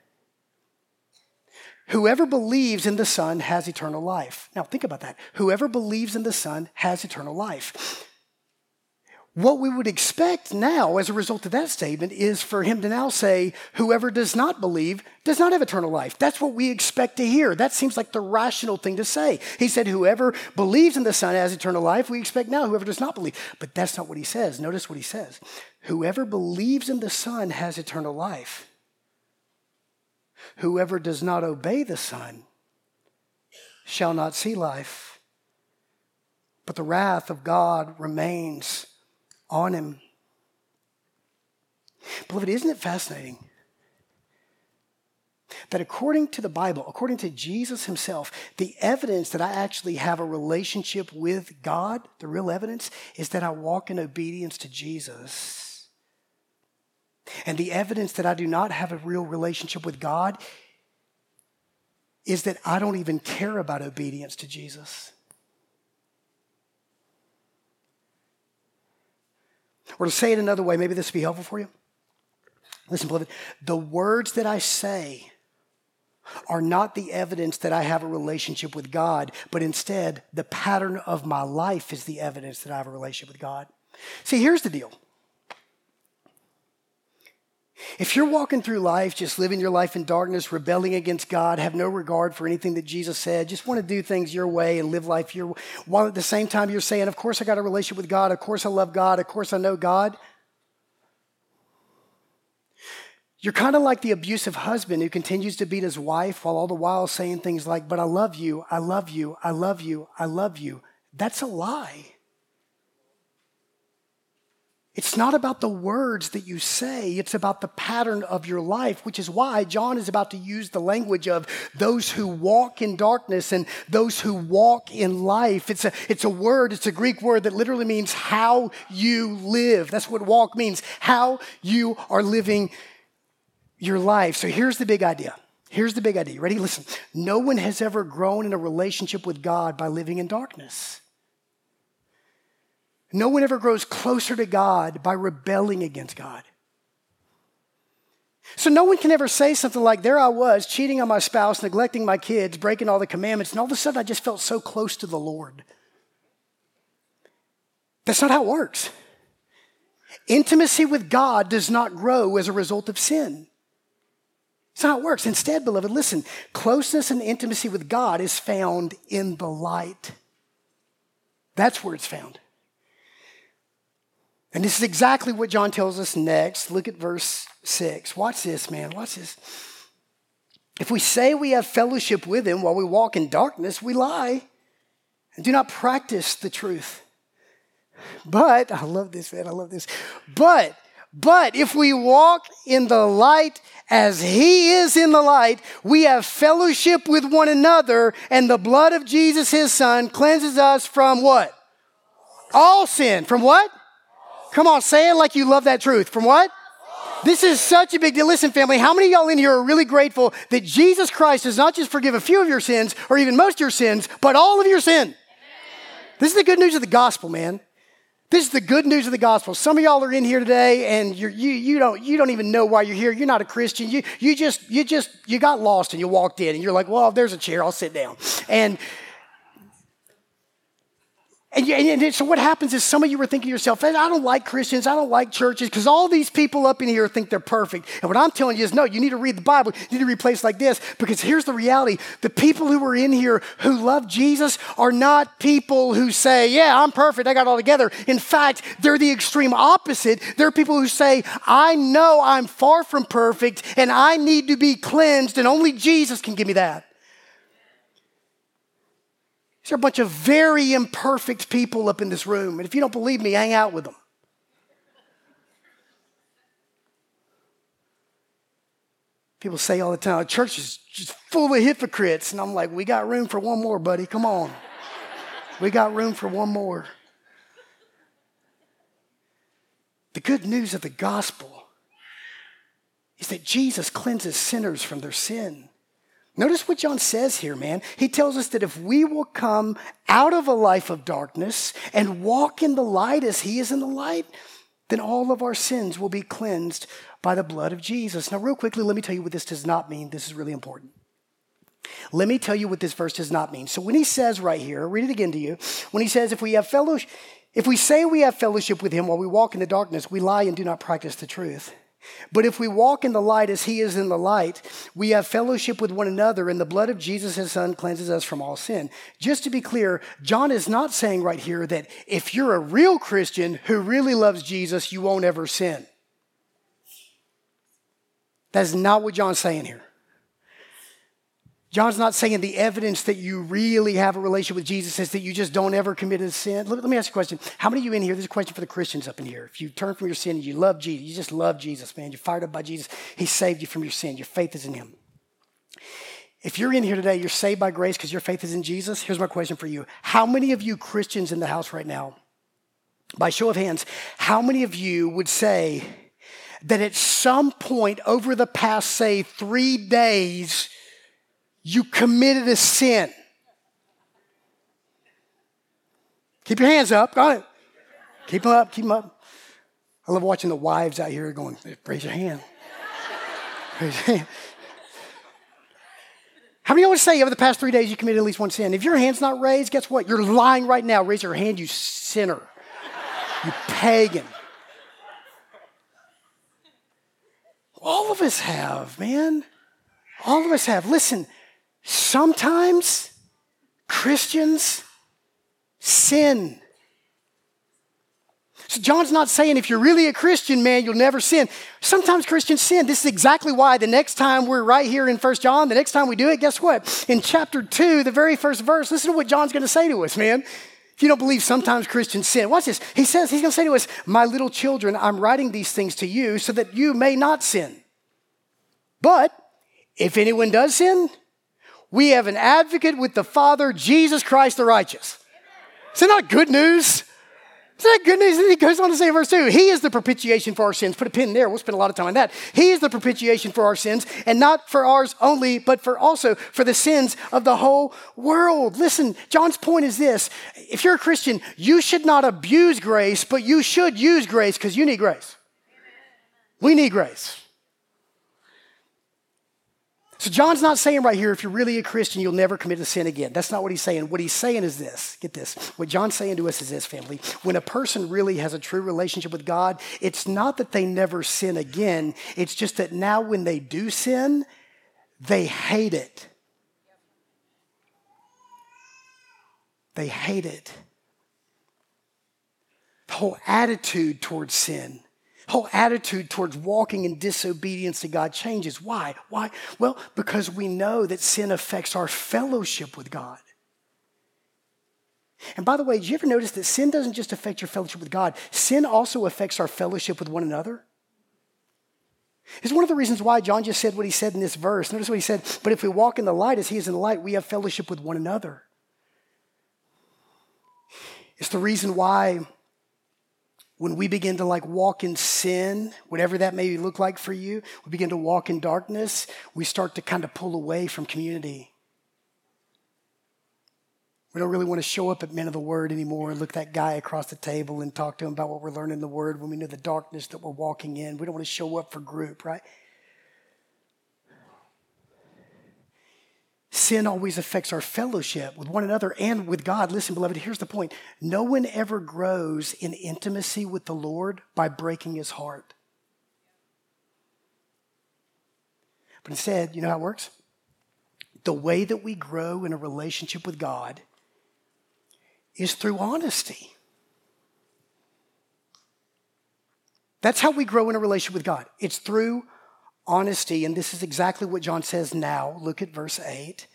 A: Whoever believes in the Son has eternal life. Now, think about that. Whoever believes in the Son has eternal life. What we would expect now as a result of that statement is for him to now say, whoever does not believe does not have eternal life. That's what we expect to hear. That seems like the rational thing to say. He said, whoever believes in the Son has eternal life. We expect now whoever does not believe. But that's not what he says. Notice what he says. Whoever believes in the Son has eternal life. Whoever does not obey the Son shall not see life, but the wrath of God remains on him. Beloved, isn't it fascinating that according to the Bible, according to Jesus himself, the evidence that I actually have a relationship with God, the real evidence, is that I walk in obedience to Jesus. And the evidence that I do not have a real relationship with God is that I don't even care about obedience to Jesus. Or to say it another way, maybe this will be helpful for you. Listen, beloved, the words that I say are not the evidence that I have a relationship with God, but instead the pattern of my life is the evidence that I have a relationship with God. See, here's the deal. If you're walking through life, just living your life in darkness, rebelling against God, have no regard for anything that Jesus said, just want to do things your way and live life your way, while at the same time you're saying, of course I got a relationship with God, of course I love God, of course I know God. You're kind of like the abusive husband who continues to beat his wife while all the while saying things like, but I love you, I love you, I love you, I love you. That's a lie. It's not about the words that you say. It's about the pattern of your life, which is why John is about to use the language of those who walk in darkness and those who walk in life. It's a word, it's a Greek word that literally means how you live. That's what walk means, how you are living your life. So here's the big idea. Here's the big idea. Ready? Listen. No one has ever grown in a relationship with God by living in darkness. No one ever grows closer to God by rebelling against God. So no one can ever say something like, there I was, cheating on my spouse, neglecting my kids, breaking all the commandments, and all of a sudden I just felt so close to the Lord. That's not how it works. Intimacy with God does not grow as a result of sin. That's not how it works. Instead, beloved, listen, closeness and intimacy with God is found in the light. That's where it's found. And this is exactly what John tells us next. Look at verse 6. Watch this, man. Watch this. If we say we have fellowship with him while we walk in darkness, we lie and do not practice the truth. But, I love this, man. I love this. But if we walk in the light as he is in the light, we have fellowship with one another, and the blood of Jesus, his son, cleanses us from what? All sin. From what? Come on, say it like you love that truth. From what? This is such a big deal. Listen, family, how many of y'all in here are really grateful that Jesus Christ does not just forgive a few of your sins or even most of your sins, but all of your sin? Amen. This is the good news of the gospel, man. This is the good news of the gospel. Some of y'all are in here today and you don't even know why you're here. You're not a Christian. You got lost and you walked in and you're like, well, there's a chair. I'll sit down. And so what happens is some of you are thinking to yourself, I don't like Christians, I don't like churches, because all these people up in here think they're perfect. And what I'm telling you is, no, you need to read the Bible. You need to read places like this, because here's the reality. The people who are in here who love Jesus are not people who say, yeah, I'm perfect, I got it all together. In fact, they're the extreme opposite. They're people who say, I know I'm far from perfect, and I need to be cleansed, and only Jesus can give me that. These are a bunch of very imperfect people up in this room. And if you don't believe me, hang out with them. People say all the time, the church is just full of hypocrites. And I'm like, we got room for one more, buddy. Come on. We got room for one more. The good news of the gospel is that Jesus cleanses sinners from their sin. Notice what John says here, man. He tells us that if we will come out of a life of darkness and walk in the light as he is in the light, then all of our sins will be cleansed by the blood of Jesus. Now, real quickly, let me tell you what this does not mean. This is really important. Let me tell you what this verse does not mean. So when he says right here, I'll read it again to you. When he says, if we say we have fellowship with him while we walk in the darkness, we lie and do not practice the truth. But if we walk in the light as he is in the light, we have fellowship with one another, and the blood of Jesus, his son, cleanses us from all sin. Just to be clear, John is not saying right here that if you're a real Christian who really loves Jesus, you won't ever sin. That's not what John's saying here. John's not saying the evidence that you really have a relationship with Jesus is that you just don't ever commit a sin. Let me ask you a question. How many of you in here, this is a question for the Christians up in here. If you turn from your sin, you love Jesus. You just love Jesus, man. You're fired up by Jesus. He saved you from your sin. Your faith is in him. If you're in here today, you're saved by grace because your faith is in Jesus. Here's my question for you. How many of you Christians in the house right now, by show of hands, how many of you would say that at some point over the past, say, 3 days, you committed a sin? Keep your hands up. Got it. Keep them up. Keep them up. I love watching the wives out here going, raise your hand. Raise your hand. How many of you would say over the past 3 days you committed at least one sin? If your hand's not raised, guess what? You're lying right now. Raise your hand, you sinner. You pagan. All of us have, man. All of us have. Listen. Sometimes Christians sin. So John's not saying if you're really a Christian, man, you'll never sin. Sometimes Christians sin. This is exactly why the next time we're right here in 1 John, the next time we do it, guess what? In chapter 2, the very first verse, listen to what John's going to say to us, man. If you don't believe sometimes Christians sin, watch this. He says, he's going to say to us, my little children, I'm writing these things to you so that you may not sin. But if anyone does sin, we have an advocate with the Father, Jesus Christ the righteous. Is that not good news? Is that good news? And he goes on to say in verse 2, he is the propitiation for our sins. Put a pin there. We'll spend a lot of time on that. He is the propitiation for our sins, and not for ours only, but for also for the sins of the whole world. Listen, John's point is this. If you're a Christian, you should not abuse grace, but you should use grace because you need grace. We need grace. So John's not saying right here, if you're really a Christian, you'll never commit a sin again. That's not what he's saying. What he's saying is this. Get this. What John's saying to us is this, family. When a person really has a true relationship with God, it's not that they never sin again. It's just that now when they do sin, they hate it. They hate it. The whole attitude towards sin, whole attitude towards walking in disobedience to God changes. Why? Why? Well, because we know that sin affects our fellowship with God. And by the way, did you ever notice that sin doesn't just affect your fellowship with God? Sin also affects our fellowship with one another. It's one of the reasons why John just said what he said in this verse. Notice what he said, but if we walk in the light as he is in the light, we have fellowship with one another. It's the reason why when we begin to walk in sin, whatever that may look like for you, we begin to walk in darkness, we start to kind of pull away from community. We don't really want to show up at Men of the Word anymore and look at that guy across the table and talk to him about what we're learning in the Word when we know the darkness that we're walking in. We don't want to show up for group, right? Sin always affects our fellowship with one another and with God. Listen, beloved, here's the point. No one ever grows in intimacy with the Lord by breaking his heart. But instead, you know how it works? The way that we grow in a relationship with God is through honesty. That's how we grow in a relationship with God. It's through honesty, and this is exactly what John says now. Look at verse 8.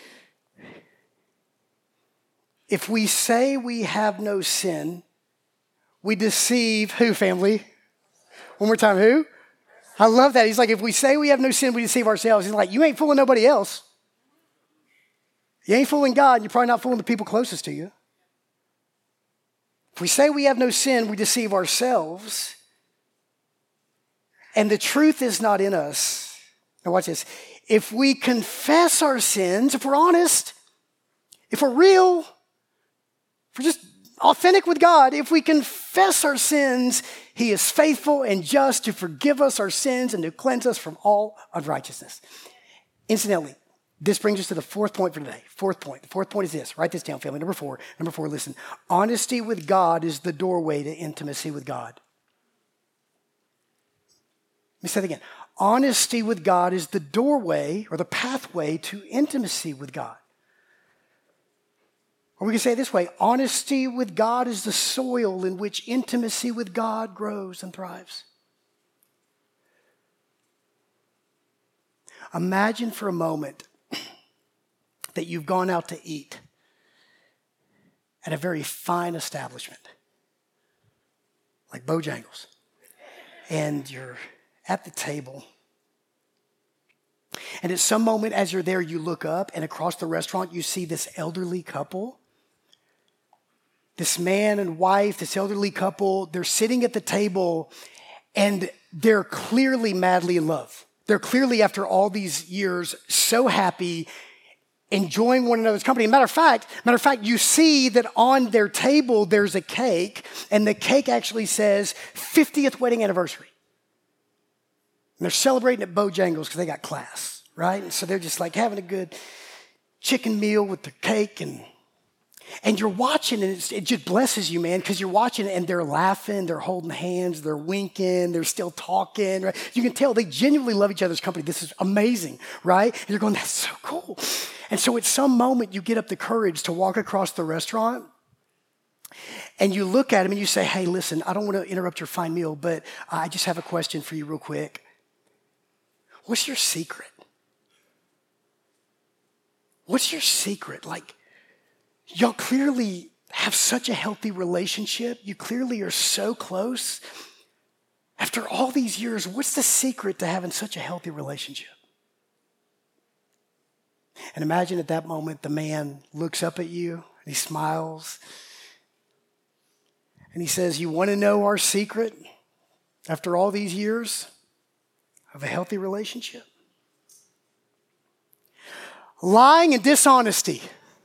A: If we say we have no sin, we deceive who, family? One more time, who? I love that. He's like, if we say we have no sin, we deceive ourselves. He's like, you ain't fooling nobody else. You ain't fooling God, and you're probably not fooling the people closest to you. If we say we have no sin, we deceive ourselves, and the truth is not in us. Now watch this. If we confess our sins, if we're honest, if we're real, if we're just authentic with God, if we confess our sins, he is faithful and just to forgive us our sins and to cleanse us from all unrighteousness. Incidentally, this brings us to the fourth point for today. Fourth point. The fourth point is this. Write this down, family. Number four, listen. Honesty with God is the doorway to intimacy with God. Let me say that again. Honesty with God is the doorway or the pathway to intimacy with God. Or we can say it this way. Honesty with God is the soil in which intimacy with God grows and thrives. Imagine for a moment that you've gone out to eat at a very fine establishment, like Bojangles, and you're at the table. And at some moment as you're there, you look up and across the restaurant, you see this elderly couple. This man and wife, this elderly couple, they're sitting at the table and they're clearly madly in love. They're clearly, after all these years, so happy, enjoying one another's company. Matter of fact, you see that on their table, there's a cake, and the cake actually says 50th wedding anniversary. And they're celebrating at Bojangles because they got class, right? And so they're just like having a good chicken meal with the cake, and you're watching, and it just blesses you, man, because you're watching and they're laughing, they're holding hands, they're winking, they're still talking, right? You can tell they genuinely love each other's company. This is amazing, right? And you're going, that's so cool. And so at some moment, you get up the courage to walk across the restaurant, and you look at him and you say, hey, listen, I don't want to interrupt your fine meal, but I just have a question for you real quick. What's your secret? What's your secret? Like, y'all clearly have such a healthy relationship. You clearly are so close. After all these years, what's the secret to having such a healthy relationship? And imagine at that moment, the man looks up at you, and he smiles, and he says, you want to know our secret after all these years of a healthy relationship? Lying and dishonesty.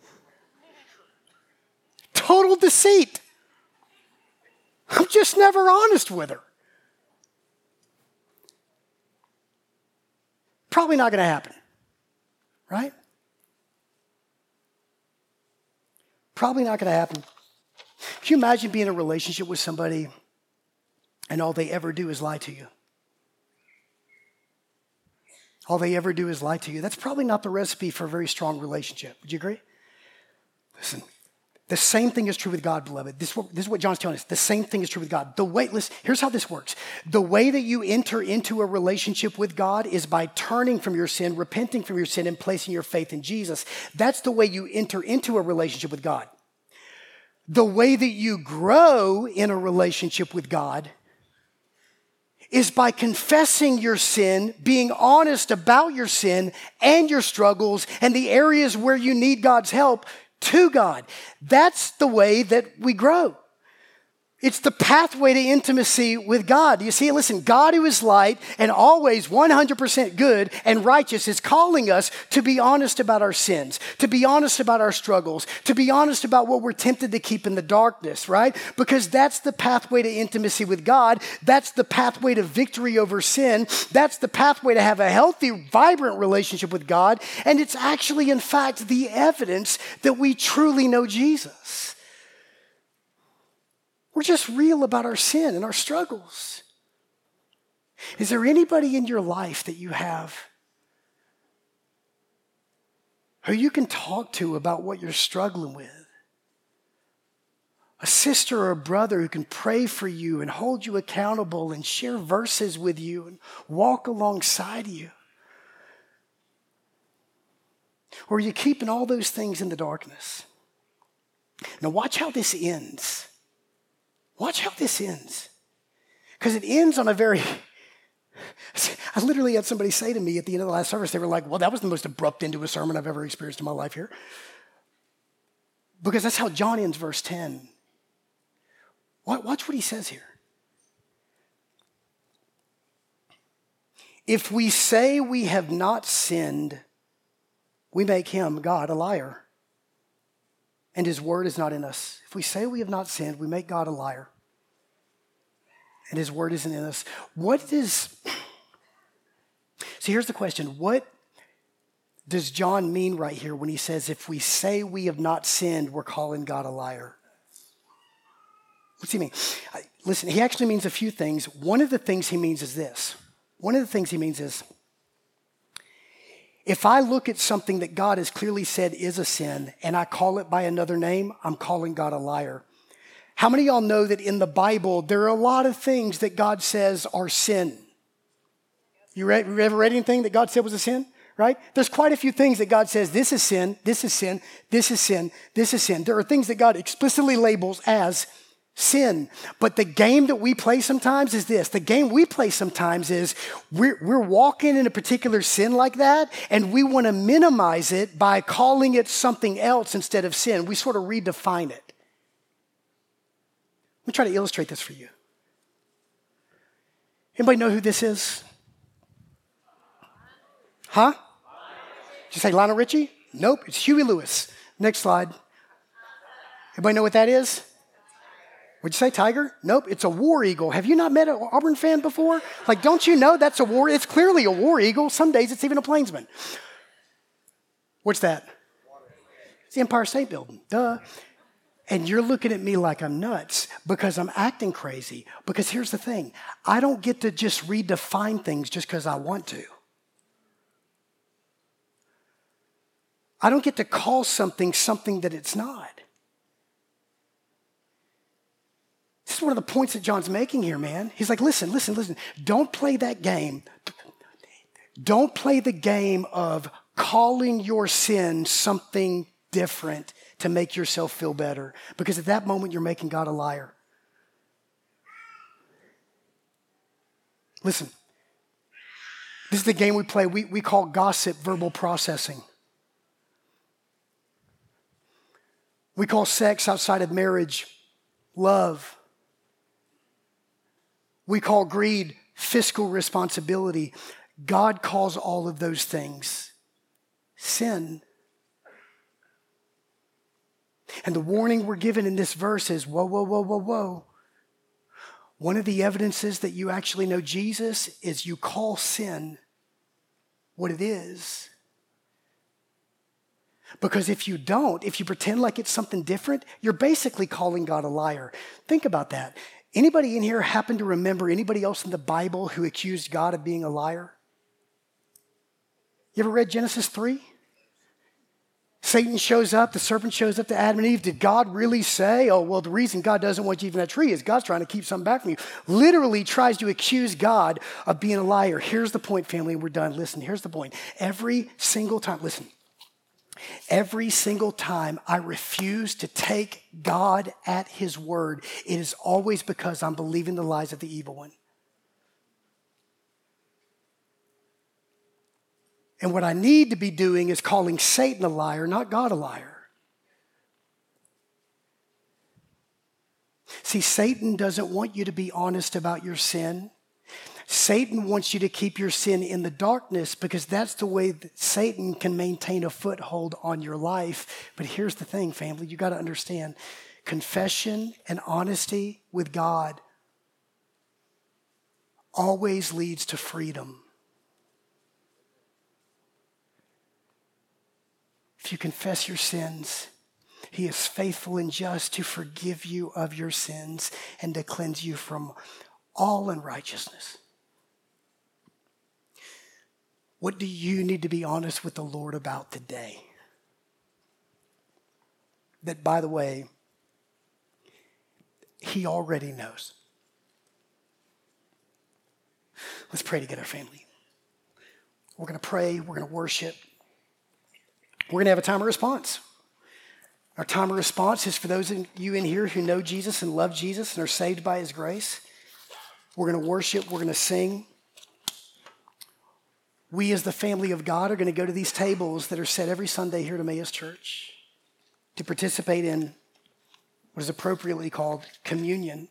A: Total deceit. I'm just never honest with her. Probably not going to happen, right? Probably not going to happen. Can you imagine being in a relationship with somebody and all they ever do is lie to you? All they ever do is lie to you. That's probably not the recipe for a very strong relationship. Would you agree? Listen, the same thing is true with God, beloved. This is what John's telling us. The same thing is true with God. Here's how this works. The way that you enter into a relationship with God is by turning from your sin, repenting from your sin, and placing your faith in Jesus. That's the way you enter into a relationship with God. The way that you grow in a relationship with God is by confessing your sin, being honest about your sin and your struggles and the areas where you need God's help to God. That's the way that we grow. It's the pathway to intimacy with God. You see, listen, God who is light and always 100% good and righteous is calling us to be honest about our sins, to be honest about our struggles, to be honest about what we're tempted to keep in the darkness, right? Because that's the pathway to intimacy with God. That's the pathway to victory over sin. That's the pathway to have a healthy, vibrant relationship with God. And it's actually, in fact, the evidence that we truly know Jesus. We're just real about our sin and our struggles. Is there anybody in your life that you have who you can talk to about what you're struggling with? A sister or a brother who can pray for you and hold you accountable and share verses with you and walk alongside you? Or are you keeping all those things in the darkness? Now watch how this ends. Watch how this ends. Because it ends on a very, I literally had somebody say to me at the end of the last service, they were like, well, that was the most abrupt end to a sermon I've ever experienced in my life here. Because that's how John ends verse 10. Watch what he says here. If we say we have not sinned, we make him, God, a liar, and his word is not in us. If we say we have not sinned, we make God a liar, and his word isn't in us. So here's the question. What does John mean right here when he says, if we say we have not sinned, we're calling God a liar? What's he mean? Listen, he actually means a few things. One of the things he means is this. One of the things he means is, if I look at something that God has clearly said is a sin and I call it by another name, I'm calling God a liar. How many of y'all know that in the Bible, there are a lot of things that God says are sin? You ever read anything that God said was a sin? Right? There's quite a few things that God says, this is sin, this is sin, this is sin, this is sin. There are things that God explicitly labels as sin. But the game that we play sometimes is this. The game we play sometimes is we're walking in a particular sin like that, and we want to minimize it by calling it something else instead of sin. We sort of redefine it. Let me try to illustrate this for you. Anybody know who this is? Huh? Did you say Lionel Richie? Nope, it's Huey Lewis. Next slide. Anybody know what that is? What'd you say, tiger? Nope, it's a war eagle. Have you not met an Auburn fan before? Like, don't you know that's a war? It's clearly a war eagle. Some days it's even a plainsman. What's that? It's the Empire State Building. Duh. And you're looking at me like I'm nuts because I'm acting crazy. Because here's the thing. I don't get to just redefine things just because I want to. I don't get to call something that it's not. This is one of the points that John's making here, man. He's like, listen. Don't play that game. Don't play the game of calling your sin something different to make yourself feel better. Because at that moment, you're making God a liar. Listen, this is the game we play. We call gossip verbal processing. We call sex outside of marriage love. We call greed fiscal responsibility. God calls all of those things sin. And the warning we're given in this verse is, whoa. One of the evidences that you actually know Jesus is you call sin what it is. Because if you don't, if you pretend like it's something different, you're basically calling God a liar. Think about that. Anybody in here happen to remember anybody else in the Bible who accused God of being a liar? You ever read Genesis 3? Satan shows up, the serpent shows up to Adam and Eve. Did God really say, oh, well, the reason God doesn't want you to eat from that tree is God's trying to keep something back from you. Literally tries to accuse God of being a liar. Here's the point, family, and we're done. Listen, here's the point. Every single time I refuse to take God at his word, it is always because I'm believing the lies of the evil one. And what I need to be doing is calling Satan a liar, not God a liar. See, Satan doesn't want you to be honest about your sin. Satan wants you to keep your sin in the darkness because that's the way that Satan can maintain a foothold on your life. But here's the thing, family, you got to understand. Confession and honesty with God always leads to freedom. If you confess your sins, he is faithful and just to forgive you of your sins and to cleanse you from all unrighteousness. What do you need to be honest with the Lord about today? That, by the way, he already knows. Let's pray together, family. We're going to pray. We're going to worship. We're going to have a time of response. Our time of response is for those of you in here who know Jesus and love Jesus and are saved by his grace. We're going to worship. We're going to sing. we as the family of God are going to go to these tables that are set every Sunday here at Emmaus Church to participate in what is appropriately called communion,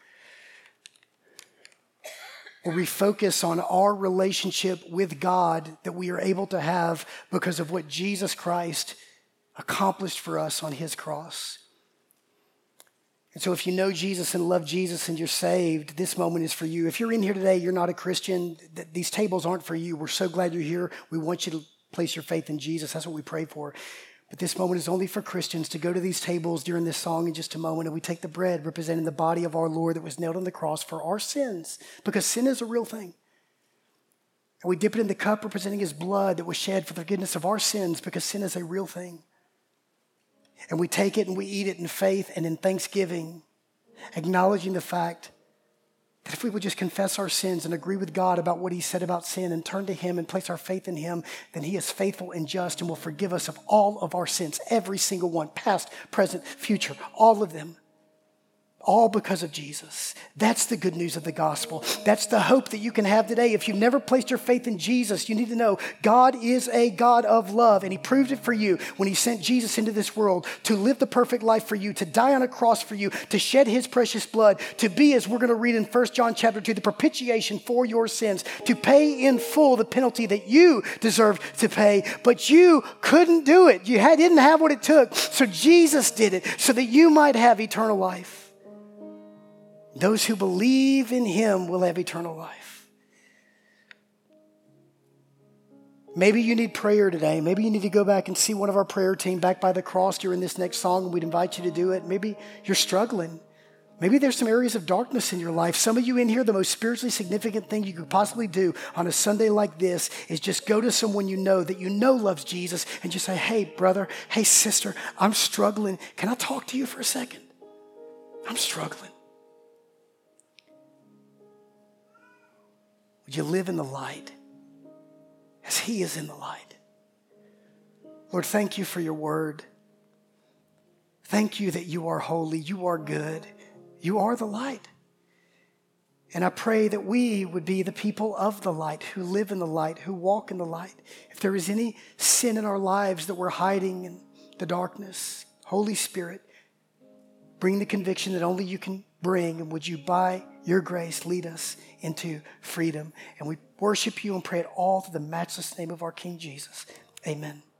A: where we focus on our relationship with God that we are able to have because of what Jesus Christ accomplished for us on his cross. And so if you know Jesus and love Jesus and you're saved, this moment is for you. If you're in here today, you're not a Christian, these tables aren't for you. We're so glad you're here. We want you to place your faith in Jesus. That's what we pray for. But this moment is only for Christians to go to these tables during this song in just a moment, and we take the bread representing the body of our Lord that was nailed on the cross for our sins, because sin is a real thing. And we dip it in the cup representing his blood that was shed for the forgiveness of our sins, because sin is a real thing. And we take it and we eat it in faith and in thanksgiving, acknowledging the fact that if we would just confess our sins and agree with God about what he said about sin and turn to him and place our faith in him, then he is faithful and just and will forgive us of all of our sins, every single one, past, present, future, all of them. All because of Jesus. That's the good news of the gospel. That's the hope that you can have today. If you've never placed your faith in Jesus, you need to know God is a God of love, and he proved it for you when he sent Jesus into this world to live the perfect life for you, to die on a cross for you, to shed his precious blood, to be, as we're going to read in 1 John chapter 2, the propitiation for your sins, to pay in full the penalty that you deserved to pay, but you couldn't do it. You didn't have what it took, so Jesus did it so that you might have eternal life. Those who believe in him will have eternal life. Maybe you need prayer today. Maybe you need to go back and see one of our prayer team back by the cross during this next song, and we'd invite you to do it. Maybe you're struggling. Maybe there's some areas of darkness in your life. Some of you in here, the most spiritually significant thing you could possibly do on a Sunday like this is just go to someone you know that you know loves Jesus and just say, hey, brother, hey, sister, I'm struggling. Can I talk to you for a second? I'm struggling. Would you live in the light as he is in the light? Lord, thank you for your word. Thank you that you are holy, you are good, you are the light. And I pray that we would be the people of the light, who live in the light, who walk in the light. If there is any sin in our lives that we're hiding in the darkness, Holy Spirit, bring the conviction that only you can bring, and would you, by your grace, lead us into freedom. And we worship you and pray it all through the matchless name of our King Jesus. Amen.